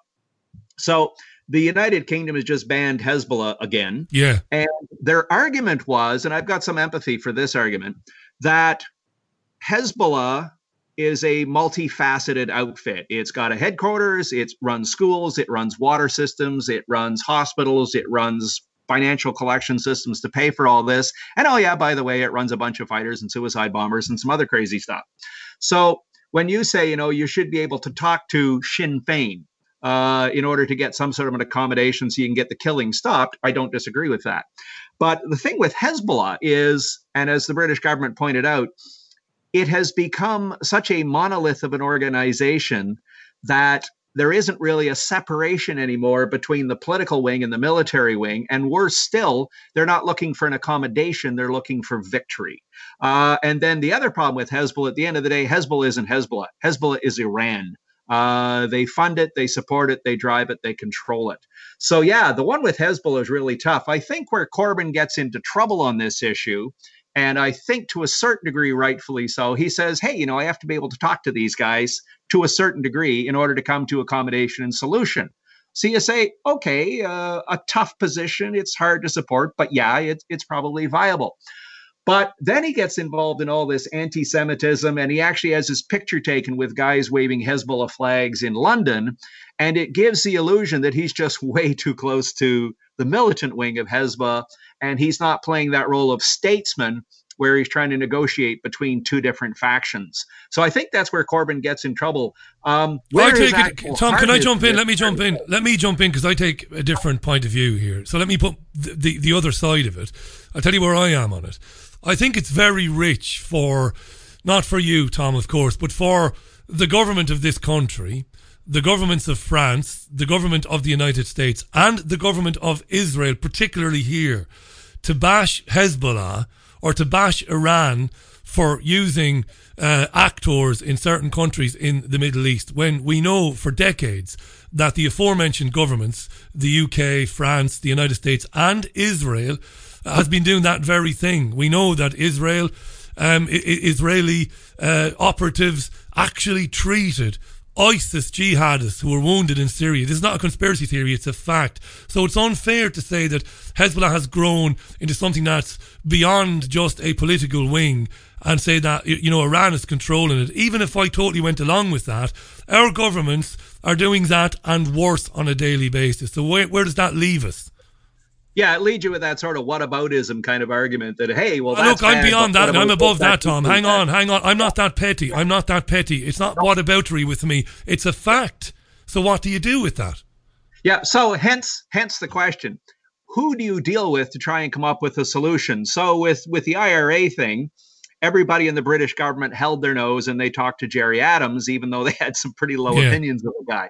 [SPEAKER 11] So the United Kingdom has just banned Hezbollah again.
[SPEAKER 3] Yeah.
[SPEAKER 11] And their argument was, and I've got some empathy for this argument, that Hezbollah is a multifaceted outfit. It's got a headquarters, it runs schools, it runs water systems, it runs hospitals, it runs financial collection systems to pay for all this. And oh yeah, by the way, it runs a bunch of fighters and suicide bombers and some other crazy stuff. So when you say, you should be able to talk to Sinn Féin in order to get some sort of an accommodation so you can get the killing stopped, I don't disagree with that. But the thing with Hezbollah is, and as the British government pointed out, it has become such a monolith of an organization that there isn't really a separation anymore between the political wing and the military wing. And worse still, they're not looking for an accommodation, they're looking for victory. And then the other problem with Hezbollah, at the end of the day, Hezbollah isn't Hezbollah. Hezbollah is Iran. They fund it, they support it, they drive it, they control it. So yeah, the one with Hezbollah is really tough. I think where Corbyn gets into trouble on this issue, and I think to a certain degree, rightfully so, he says, hey, I have to be able to talk to these guys to a certain degree in order to come to accommodation and solution. So you say, okay, a tough position, it's hard to support, but yeah, it's probably viable. But then he gets involved in all this anti-Semitism, and he actually has his picture taken with guys waving Hezbollah flags in London, and it gives the illusion that he's just way too close to the militant wing of Hezbollah, and he's not playing that role of statesman where he's trying to negotiate between two different factions. So I think that's where Corbyn gets in trouble.
[SPEAKER 3] Tom, can I jump in? Let me jump in because I take a different point of view here. So let me put the other side of it. I'll tell you where I am on it. I think it's very rich not for you, Tom, of course, but for the government of this country, the governments of France, the government of the United States, and the government of Israel, particularly here, to bash Hezbollah or to bash Iran for using actors in certain countries in the Middle East, when we know for decades that the aforementioned governments, the UK, France, the United States, and Israel, has been doing that very thing. We know that Israeli operatives actually treated ISIS jihadists who were wounded in Syria. This is not a conspiracy theory, it's a fact. So it's unfair to say that Hezbollah has grown into something that's beyond just a political wing and say that, Iran is controlling it. Even if I totally went along with that, our governments are doing that and worse on a daily basis. So where does that leave us?
[SPEAKER 11] Yeah, it leads you with that sort of whataboutism kind of argument that, hey, well, that's
[SPEAKER 3] look, I'm
[SPEAKER 11] bad,
[SPEAKER 3] beyond that. I'm above that, Tom. Hang on. I'm not that petty. It's not whataboutery with me. It's a fact. So what do you do with that?
[SPEAKER 11] Yeah, so hence the question. Who do you deal with to try and come up with a solution? So with the IRA thing, everybody in the British government held their nose and they talked to Gerry Adams, even though they had some pretty low opinions of the guy.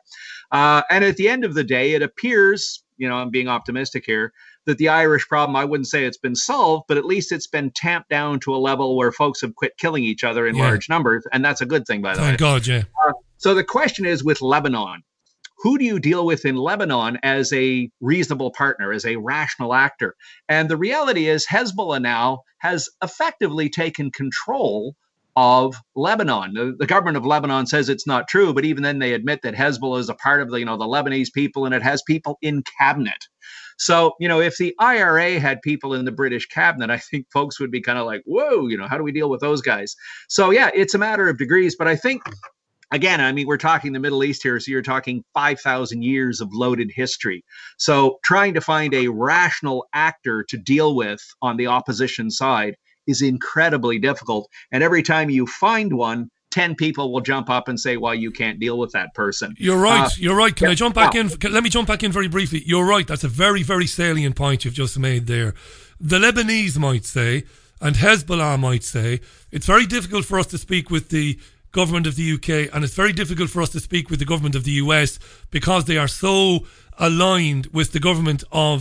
[SPEAKER 11] And at the end of the day, it appears, I'm being optimistic here, that the Irish problem, I wouldn't say it's been solved, but at least it's been tamped down to a level where folks have quit killing each other in large numbers. And that's a good thing, by the way.
[SPEAKER 3] Thank God, yeah.
[SPEAKER 11] So the question is with Lebanon. Who do you deal with in Lebanon as a reasonable partner, as a rational actor? And the reality is Hezbollah now has effectively taken control of Lebanon. The government of Lebanon says it's not true, but even then they admit that Hezbollah is a part of the Lebanese people, and it has people in cabinet. So, if the IRA had people in the British cabinet, I think folks would be kind of like, whoa, how do we deal with those guys? So, yeah, it's a matter of degrees. But I think, again, we're talking the Middle East here, so you're talking 5,000 years of loaded history. So trying to find a rational actor to deal with on the opposition side is incredibly difficult. And every time you find one, 10 people will jump up and say, well, you can't deal with that person.
[SPEAKER 3] You're right. Can I jump back in? Let me jump back in very briefly. You're right. That's a very, very salient point you've just made there. The Lebanese might say, and Hezbollah might say, it's very difficult for us to speak with the government of the UK, and it's very difficult for us to speak with the government of the US because they are so aligned with the government of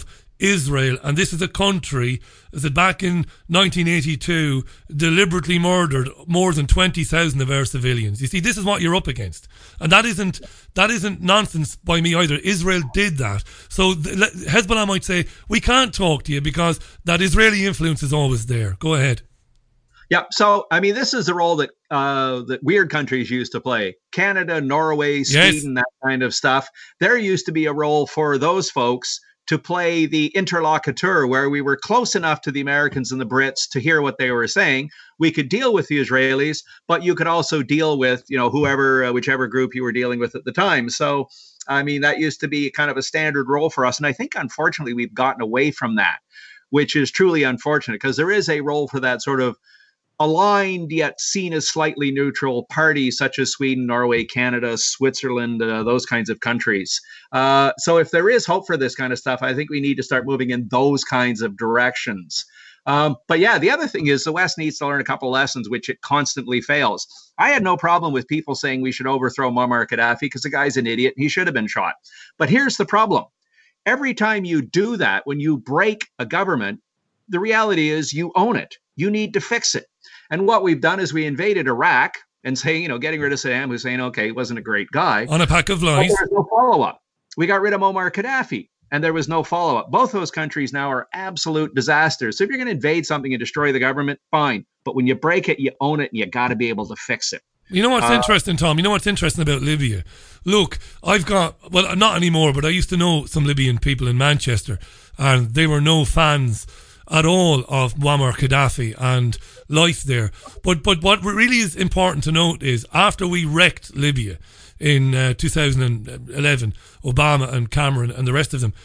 [SPEAKER 3] Israel, and this is a country that back in 1982 deliberately murdered more than 20,000 of our civilians. You see, this is what you're up against, and that isn't nonsense by me either. Israel did that. So Hezbollah might say, we can't talk to you because that Israeli influence is always there. Go ahead.
[SPEAKER 11] Yeah, so I mean, this is the role that that weird countries used to play. Canada, Norway, Sweden, that kind of stuff. There used to be a role for those folks to play the interlocutor, where we were close enough to the Americans and the Brits to hear what they were saying. We could deal with the Israelis, but you could also deal with, whichever group you were dealing with at the time. So, I mean, that used to be kind of a standard role for us. And I think, unfortunately, we've gotten away from that, which is truly unfortunate, because there is a role for that sort of aligned yet seen as slightly neutral parties such as Sweden, Norway, Canada, Switzerland, those kinds of countries. So if there is hope for this kind of stuff, I think we need to start moving in those kinds of directions. But yeah, the other thing is the West needs to learn a couple of lessons, which it constantly fails. I had no problem with people saying we should overthrow Muammar Gaddafi because the guy's an idiot and he should have been shot. But here's the problem. Every time you do that, when you break a government, the reality is you own it. You need to fix it. And what we've done is we invaded Iraq and saying, getting rid of Saddam Hussein, okay, he wasn't a great guy.
[SPEAKER 3] On a pack of lies.
[SPEAKER 11] But there was no follow-up. We got rid of Muammar Gaddafi, and there was no follow-up. Both those countries now are absolute disasters. So if you're going to invade something and destroy the government, fine. But when you break it, you own it, and you got to be able to fix it.
[SPEAKER 3] You know what's interesting, Tom? You know what's interesting about Libya? Look, not anymore, but I used to know some Libyan people in Manchester, and they were no fans at all of Muammar Gaddafi and life there. But what really is important to note is after we wrecked Libya in 2011, Obama and Cameron and the rest of them,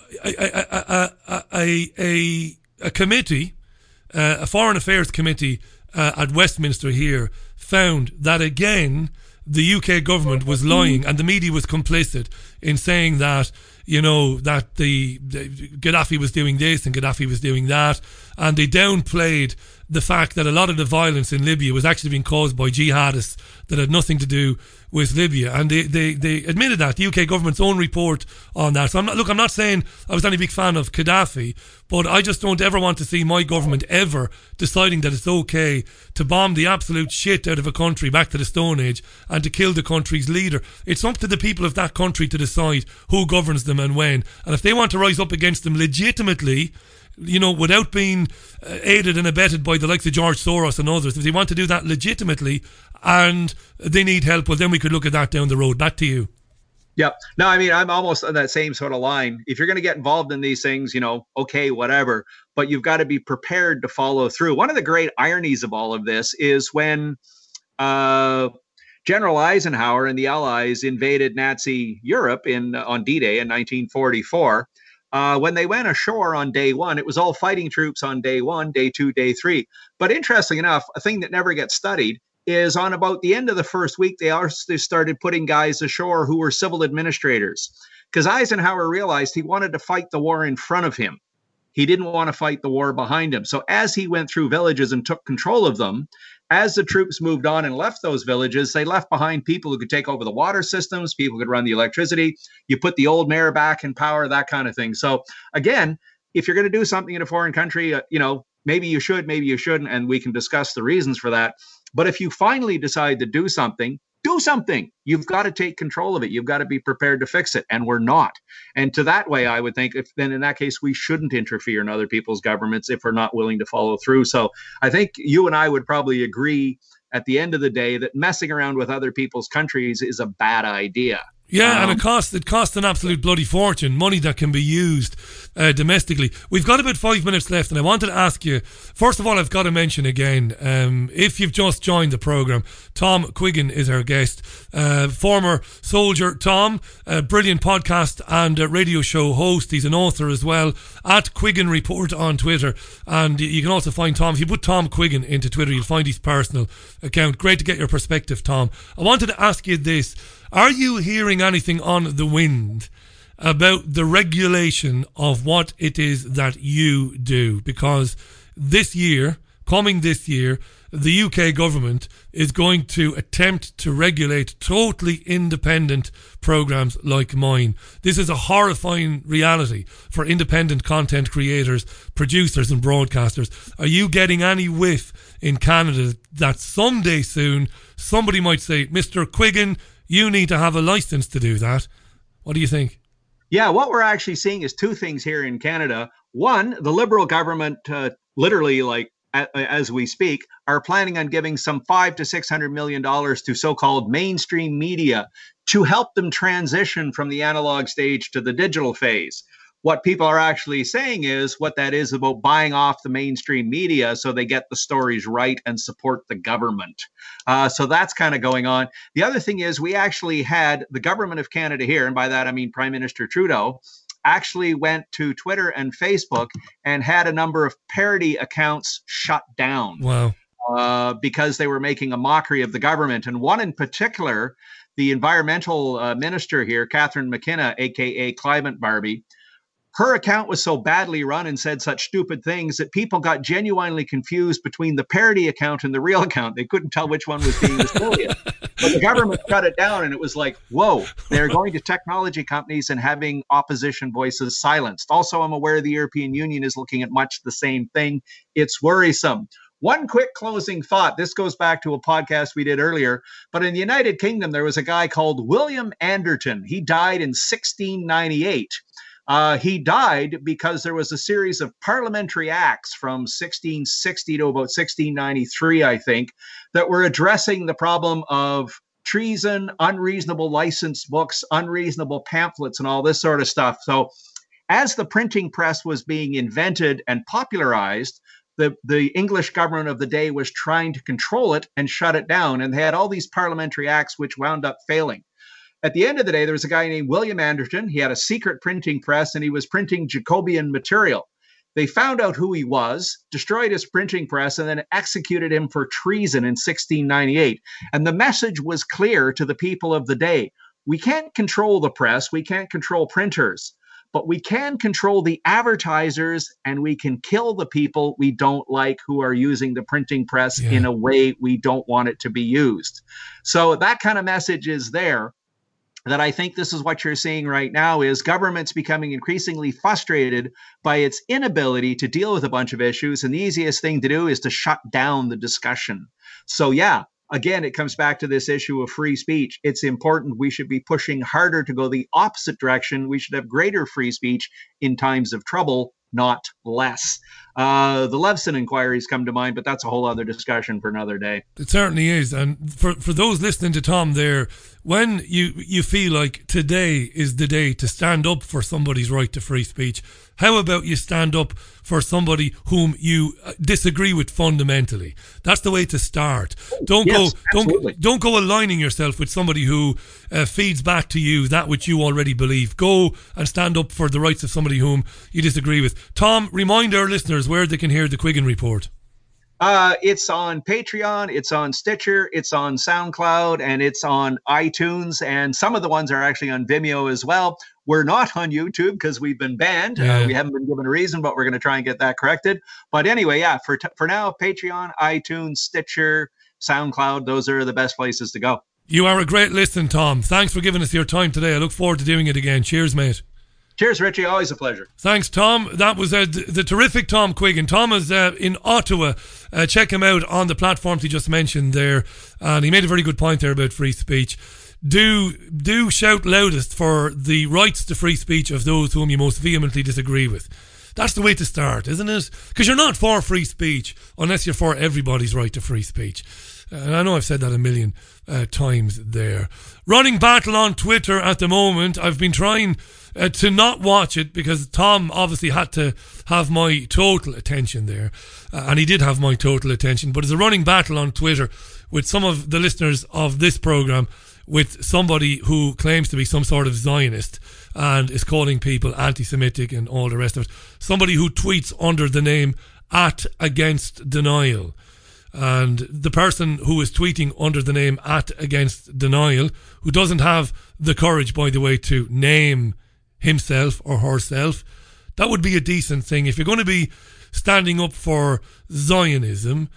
[SPEAKER 3] a committee, a foreign affairs committee at Westminster here found that again the UK government was lying and the media was complicit in saying that that the Gaddafi was doing this and Gaddafi was doing that, and they downplayed the fact that a lot of the violence in Libya was actually being caused by jihadists that had nothing to do with Libya, and they admitted that, the UK government's own report on that. So I'm not saying I was any big fan of Gaddafi, but I just don't ever want to see my government ever deciding that it's okay to bomb the absolute shit out of a country back to the Stone Age and to kill the country's leader. It's up to the people of that country to decide who governs them and when, and if they want to rise up against them legitimately, without being aided and abetted by the likes of George Soros and others, if they want to do that legitimately and they need help, well, then we could look at that down the road. Back to you.
[SPEAKER 11] Yeah. No, I mean, I'm almost on that same sort of line. If you're going to get involved in these things, okay, whatever, but you've got to be prepared to follow through. One of the great ironies of all of this is when General Eisenhower and the Allies invaded Nazi Europe on D-Day in 1944. When they went ashore on day one, it was all fighting troops on day one, day two, day three. But interestingly enough, a thing that never gets studied is on about the end of the first week, they also started putting guys ashore who were civil administrators, because Eisenhower realized he wanted to fight the war in front of him. He didn't want to fight the war behind him. So as he went through villages and took control of them, as the troops moved on and left those villages, they left behind people who could take over the water systems, people who could run the electricity. You put the old mayor back in power, that kind of thing. So again, if you're going to do something in a foreign country, maybe you should, maybe you shouldn't, and we can discuss the reasons for that. But if you finally decide to do something. You've got to take control of it. You've got to be prepared to fix it. And we're not. And to that way, I would think then in that case, we shouldn't interfere in other people's governments if we're not willing to follow through. So I think you and I would probably agree at the end of the day that messing around with other people's countries is a bad idea.
[SPEAKER 3] Yeah, and it costs an absolute bloody fortune, money that can be used domestically. We've got about 5 minutes left, and I wanted to ask you, first of all, I've got to mention again, if you've just joined the programme, Tom Quiggin is our guest, former soldier. Tom, brilliant podcast and radio show host. He's an author as well, at Quiggin Report on Twitter, and you can also find Tom, if you put Tom Quiggin into Twitter, you'll find his personal account. Great to get your perspective, Tom. I wanted to ask you this. Are you hearing anything on the wind about the regulation of what it is that you do? Because coming this year, the UK government is going to attempt to regulate totally independent programs like mine. This is a horrifying reality for independent content creators, producers and broadcasters. Are you getting any whiff in Canada that someday soon somebody might say, Mr. Quiggin, you need to have a license to do that? What do you think?
[SPEAKER 11] Yeah, what we're actually seeing is two things here in Canada. One, the Liberal government, literally, like as we speak, are planning on giving some $500 to $600 million to so-called mainstream media to help them transition from the analog stage to the digital phase. What people are actually saying is what that is about buying off the mainstream media so they get the stories right and support the government. So that's kind of going on. The other thing is we actually had the government of Canada here, and by that I mean Prime Minister Trudeau, actually went to Twitter and Facebook and had a number of parody accounts shut down.
[SPEAKER 3] Wow.
[SPEAKER 11] Because they were making a mockery of the government. And one in particular, the environmental minister here, Catherine McKenna, aka Climate Barbie, her account was so badly run and said such stupid things that people got genuinely confused between the parody account and the real account. They couldn't tell which one was being Australia. But the government shut it down, and it was like, whoa, they're going to technology companies and having opposition voices silenced. Also, I'm aware the European Union is looking at much the same thing. It's worrisome. One quick closing thought. This goes back to a podcast we did earlier, but in the United Kingdom, there was a guy called William Anderton. He died in 1698. He died because there was a series of parliamentary acts from 1660 to about 1693, I think, that were addressing the problem of treason, unreasonable licensed books, unreasonable pamphlets, and all this sort of stuff. So as the printing press was being invented and popularized, the English government of the day was trying to control it and shut it down. And they had all these parliamentary acts which wound up failing. At the end of the day, there was a guy named William Anderton. He had a secret printing press, and he was printing Jacobean material. They found out who he was, destroyed his printing press, and then executed him for treason in 1698. And the message was clear to the people of the day. We can't control the press. We can't control printers. But we can control the advertisers, and we can kill the people we don't like who are using the printing press in a way we don't want it to be used. So that kind of message is there. That I think this is what you're seeing right now is government's becoming increasingly frustrated by its inability to deal with a bunch of issues. And the easiest thing to do is to shut down the discussion. So yeah, again, it comes back to this issue of free speech. It's important. We should be pushing harder to go the opposite direction. We should have greater free speech in times of trouble, not less. The Leveson inquiries come to mind, but that's a whole other discussion for another day.
[SPEAKER 3] It certainly is. And for those listening to Tom there, when you feel like today is the day to stand up for somebody's right to free speech, how about you stand up for somebody whom you disagree with fundamentally? That's the way to start. Don't go aligning yourself with somebody who feeds back to you that which you already believe. Go and stand up for the rights of somebody whom you disagree with. Tom, remind our listeners where they can hear the Quiggin Report.
[SPEAKER 11] It's on Patreon, it's on Stitcher, it's on SoundCloud, and it's on iTunes, and some of the ones are actually on Vimeo as well. We're not on YouTube because we've been banned. We haven't been given a reason, but we're going to try and get that corrected. But anyway, yeah, for now, Patreon, iTunes, Stitcher, SoundCloud, those are the best places to go.
[SPEAKER 3] You are a great listen, Tom. Thanks for giving us your time today. I look forward to doing it again. Cheers, mate.
[SPEAKER 11] Cheers, Richie. Always a pleasure.
[SPEAKER 3] Thanks, Tom. That was the terrific Tom Quiggin. Tom is in Ottawa. Check him out on the platforms he just mentioned there. And he made a very good point there about free speech. Do shout loudest for the rights to free speech of those whom you most vehemently disagree with. That's the way to start, isn't it? Because you're not for free speech unless you're for everybody's right to free speech. And I know I've said that a million times there. Running battle on Twitter at the moment. I've been trying to not watch it because Tom obviously had to have my total attention there. And he did have my total attention. But it's a running battle on Twitter with some of the listeners of this programme with somebody who claims to be some sort of Zionist and is calling people anti-Semitic and all the rest of it. Somebody who tweets under the name @AgainstDenial. And the person who is tweeting under the name @AgainstDenial, who doesn't have the courage, by the way, to name himself or herself, that would be a decent thing. If you're going to be standing up for Zionism,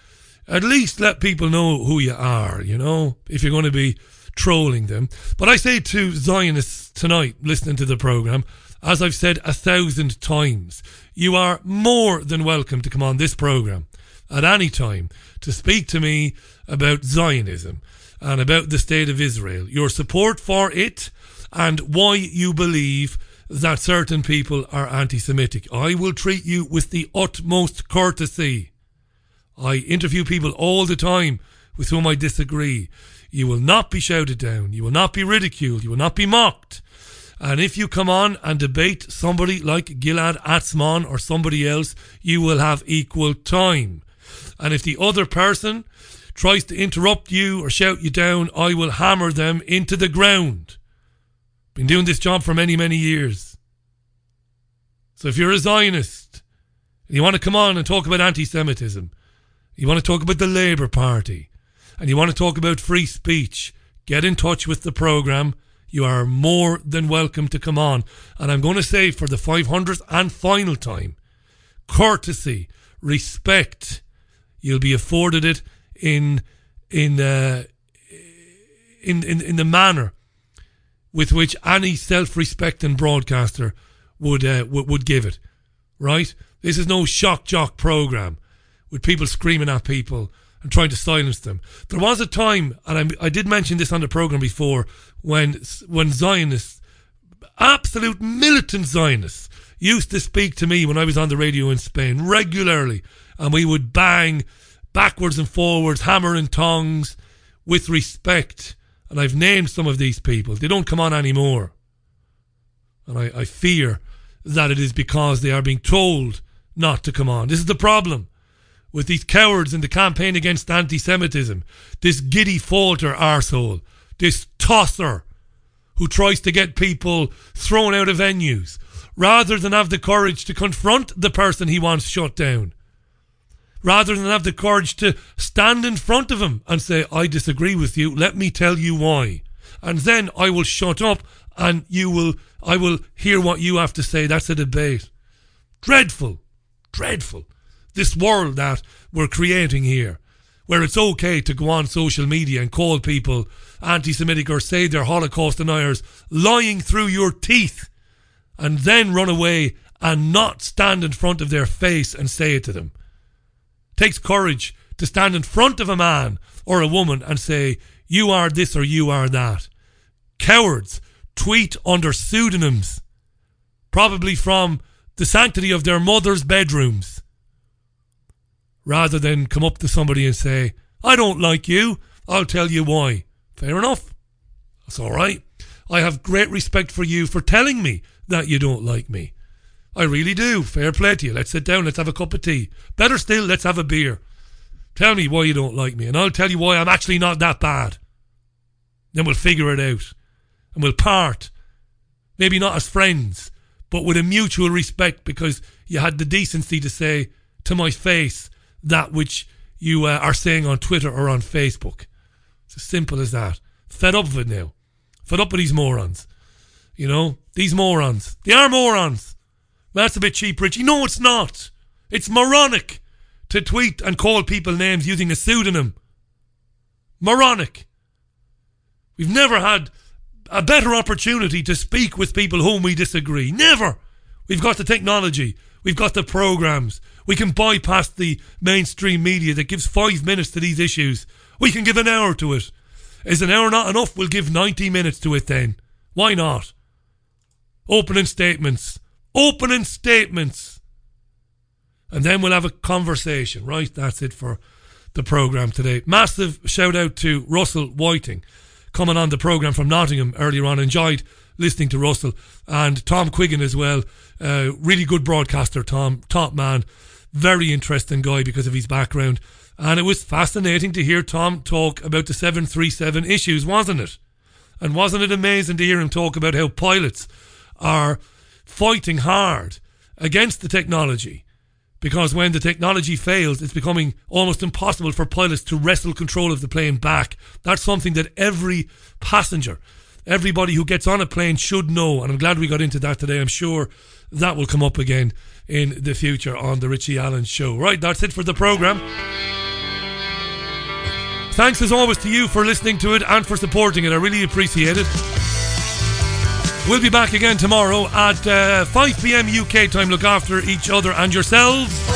[SPEAKER 3] at least let people know who you are, you know, if you're going to be trolling them. But I say to Zionists tonight, listening to the programme, as I've said 1,000 times, you are more than welcome to come on this programme at any time to speak to me about Zionism and about the state of Israel, your support for it, and why you believe that certain people are anti-Semitic. I will treat you with the utmost courtesy. I interview people all the time with whom I disagree. You will not be shouted down. You will not be ridiculed. You will not be mocked. And if you come on and debate somebody like Gilad Atzmon or somebody else, you will have equal time. And if the other person tries to interrupt you or shout you down, I will hammer them into the ground. Been doing this job for many, many years. So if you're a Zionist and you want to come on and talk about anti-Semitism, you want to talk about the Labour Party, and you want to talk about free speech, get in touch with the programme. You are more than welcome to come on. And I'm going to say for the 500th and final time, courtesy, respect, you'll be afforded it in the manner with which any self-respecting broadcaster would give it, right? This is no shock jock programme with people screaming at people and trying to silence them. There was a time, and I did mention this on the programme before, when Zionists, absolute militant Zionists, used to speak to me when I was on the radio in Spain regularly, and we would bang backwards and forwards, hammer and tongs, with respect. And I've named some of these people. They don't come on anymore. And I fear that it is because they are being told not to come on. This is the problem with these cowards in the campaign against anti-Semitism. This giddy falter arsehole, this tosser who tries to get people thrown out of venues rather than have the courage to confront the person he wants shut down. Rather than have the courage to stand in front of him and say, I disagree with you, let me tell you why. And then I will shut up and I will hear what you have to say. That's a debate. Dreadful. Dreadful. This world that we're creating here, where it's okay to go on social media and call people anti-Semitic or say they're Holocaust deniers, lying through your teeth, and then run away and not stand in front of their face and say it to them. Takes courage to stand in front of a man or a woman and say, you are this or you are that. Cowards tweet under pseudonyms, probably from the sanctity of their mother's bedrooms, rather than come up to somebody and say, I don't like you, I'll tell you why. Fair enough. That's all right. I have great respect for you for telling me that you don't like me. I really do. Fair play to you. Let's sit down. Let's have a cup of tea. Better still, let's have a beer. Tell me why you don't like me, and I'll tell you why I'm actually not that bad. Then we'll figure it out. And we'll part. Maybe not as friends, but with a mutual respect, because you had the decency to say to my face that which you are saying on Twitter or on Facebook. It's as simple as that. Fed up of it now. Fed up with these morons. You know, these morons. They are morons. That's a bit cheap, Richie. No, it's not. It's moronic to tweet and call people names using a pseudonym. Moronic. We've never had a better opportunity to speak with people whom we disagree. Never. We've got the technology. We've got the programs. We can bypass the mainstream media that gives 5 minutes to these issues. We can give an hour to it. Is an hour not enough? We'll give 90 minutes to it then. Why not? Opening statements. Opening statements. And then we'll have a conversation, right? That's it for the programme today. Massive shout out to Russell Whiting coming on the programme from Nottingham earlier on. Enjoyed listening to Russell. And Tom Quiggin as well. Really good broadcaster, Tom. Top man. Very interesting guy because of his background. And it was fascinating to hear Tom talk about the 737 issues, wasn't it? And wasn't it amazing to hear him talk about how pilots are fighting hard against the technology, because when the technology fails, it's becoming almost impossible for pilots to wrestle control of the plane back. That's something that every passenger, everybody who gets on a plane should know, and I'm glad we got into that today. I'm sure that will come up again in the future on the Richie Allen Show. Right, that's it for the programme. Thanks as always to you for listening to it and for supporting it. I really appreciate it. We'll be back again tomorrow at 5 p.m. UK time. Look after each other and yourselves.